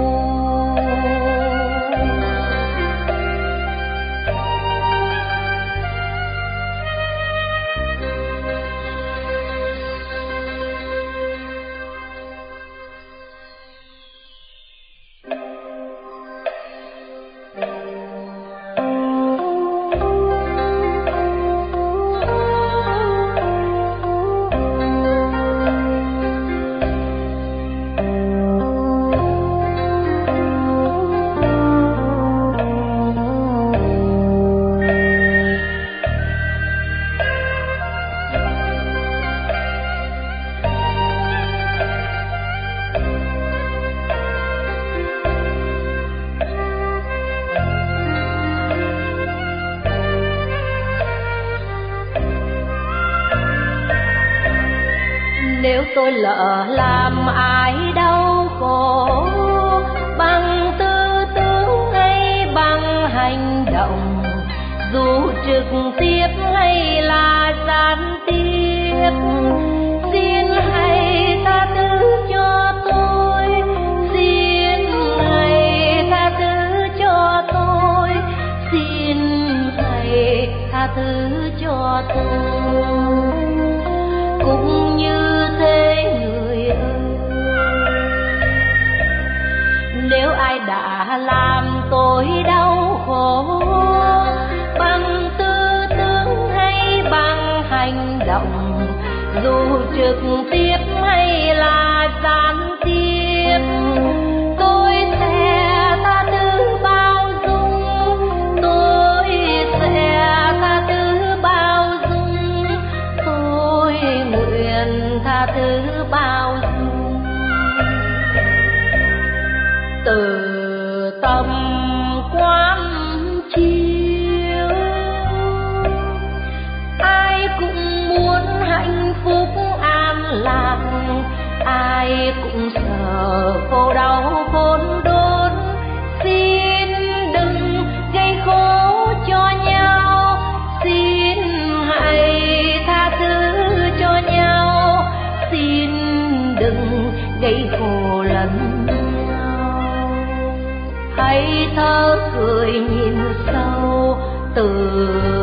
Nếu tôi lỡ làm ai đau khổ bằng tư tưởng hay bằng hành động, dù trực tiếp hay là gián tiếp, xin hãy tha thứ cho tôi, xin hãy tha thứ cho tôi, xin hãy tha thứ cho tôi. Cũng như thế người ơi, nếu ai đã làm tôi đau khổ bằng tư tưởng hay bằng hành động, dù trực tiếp hay là gián tiếp, tôi sẽ tha thứ bao dung, tôi sẽ tha thứ bao dung, tôi nguyện tha thứ bao dung. Từ tâm quán chiếu, ai cũng muốn hạnh phúc an lạc, ai cũng sợ khổ đau khốn đốn, xin đừng gây khổ cho nhau, xin hãy tha thứ cho nhau, xin đừng gây khổ lẫn nhau. Hãy thở cười nhìn sâu từ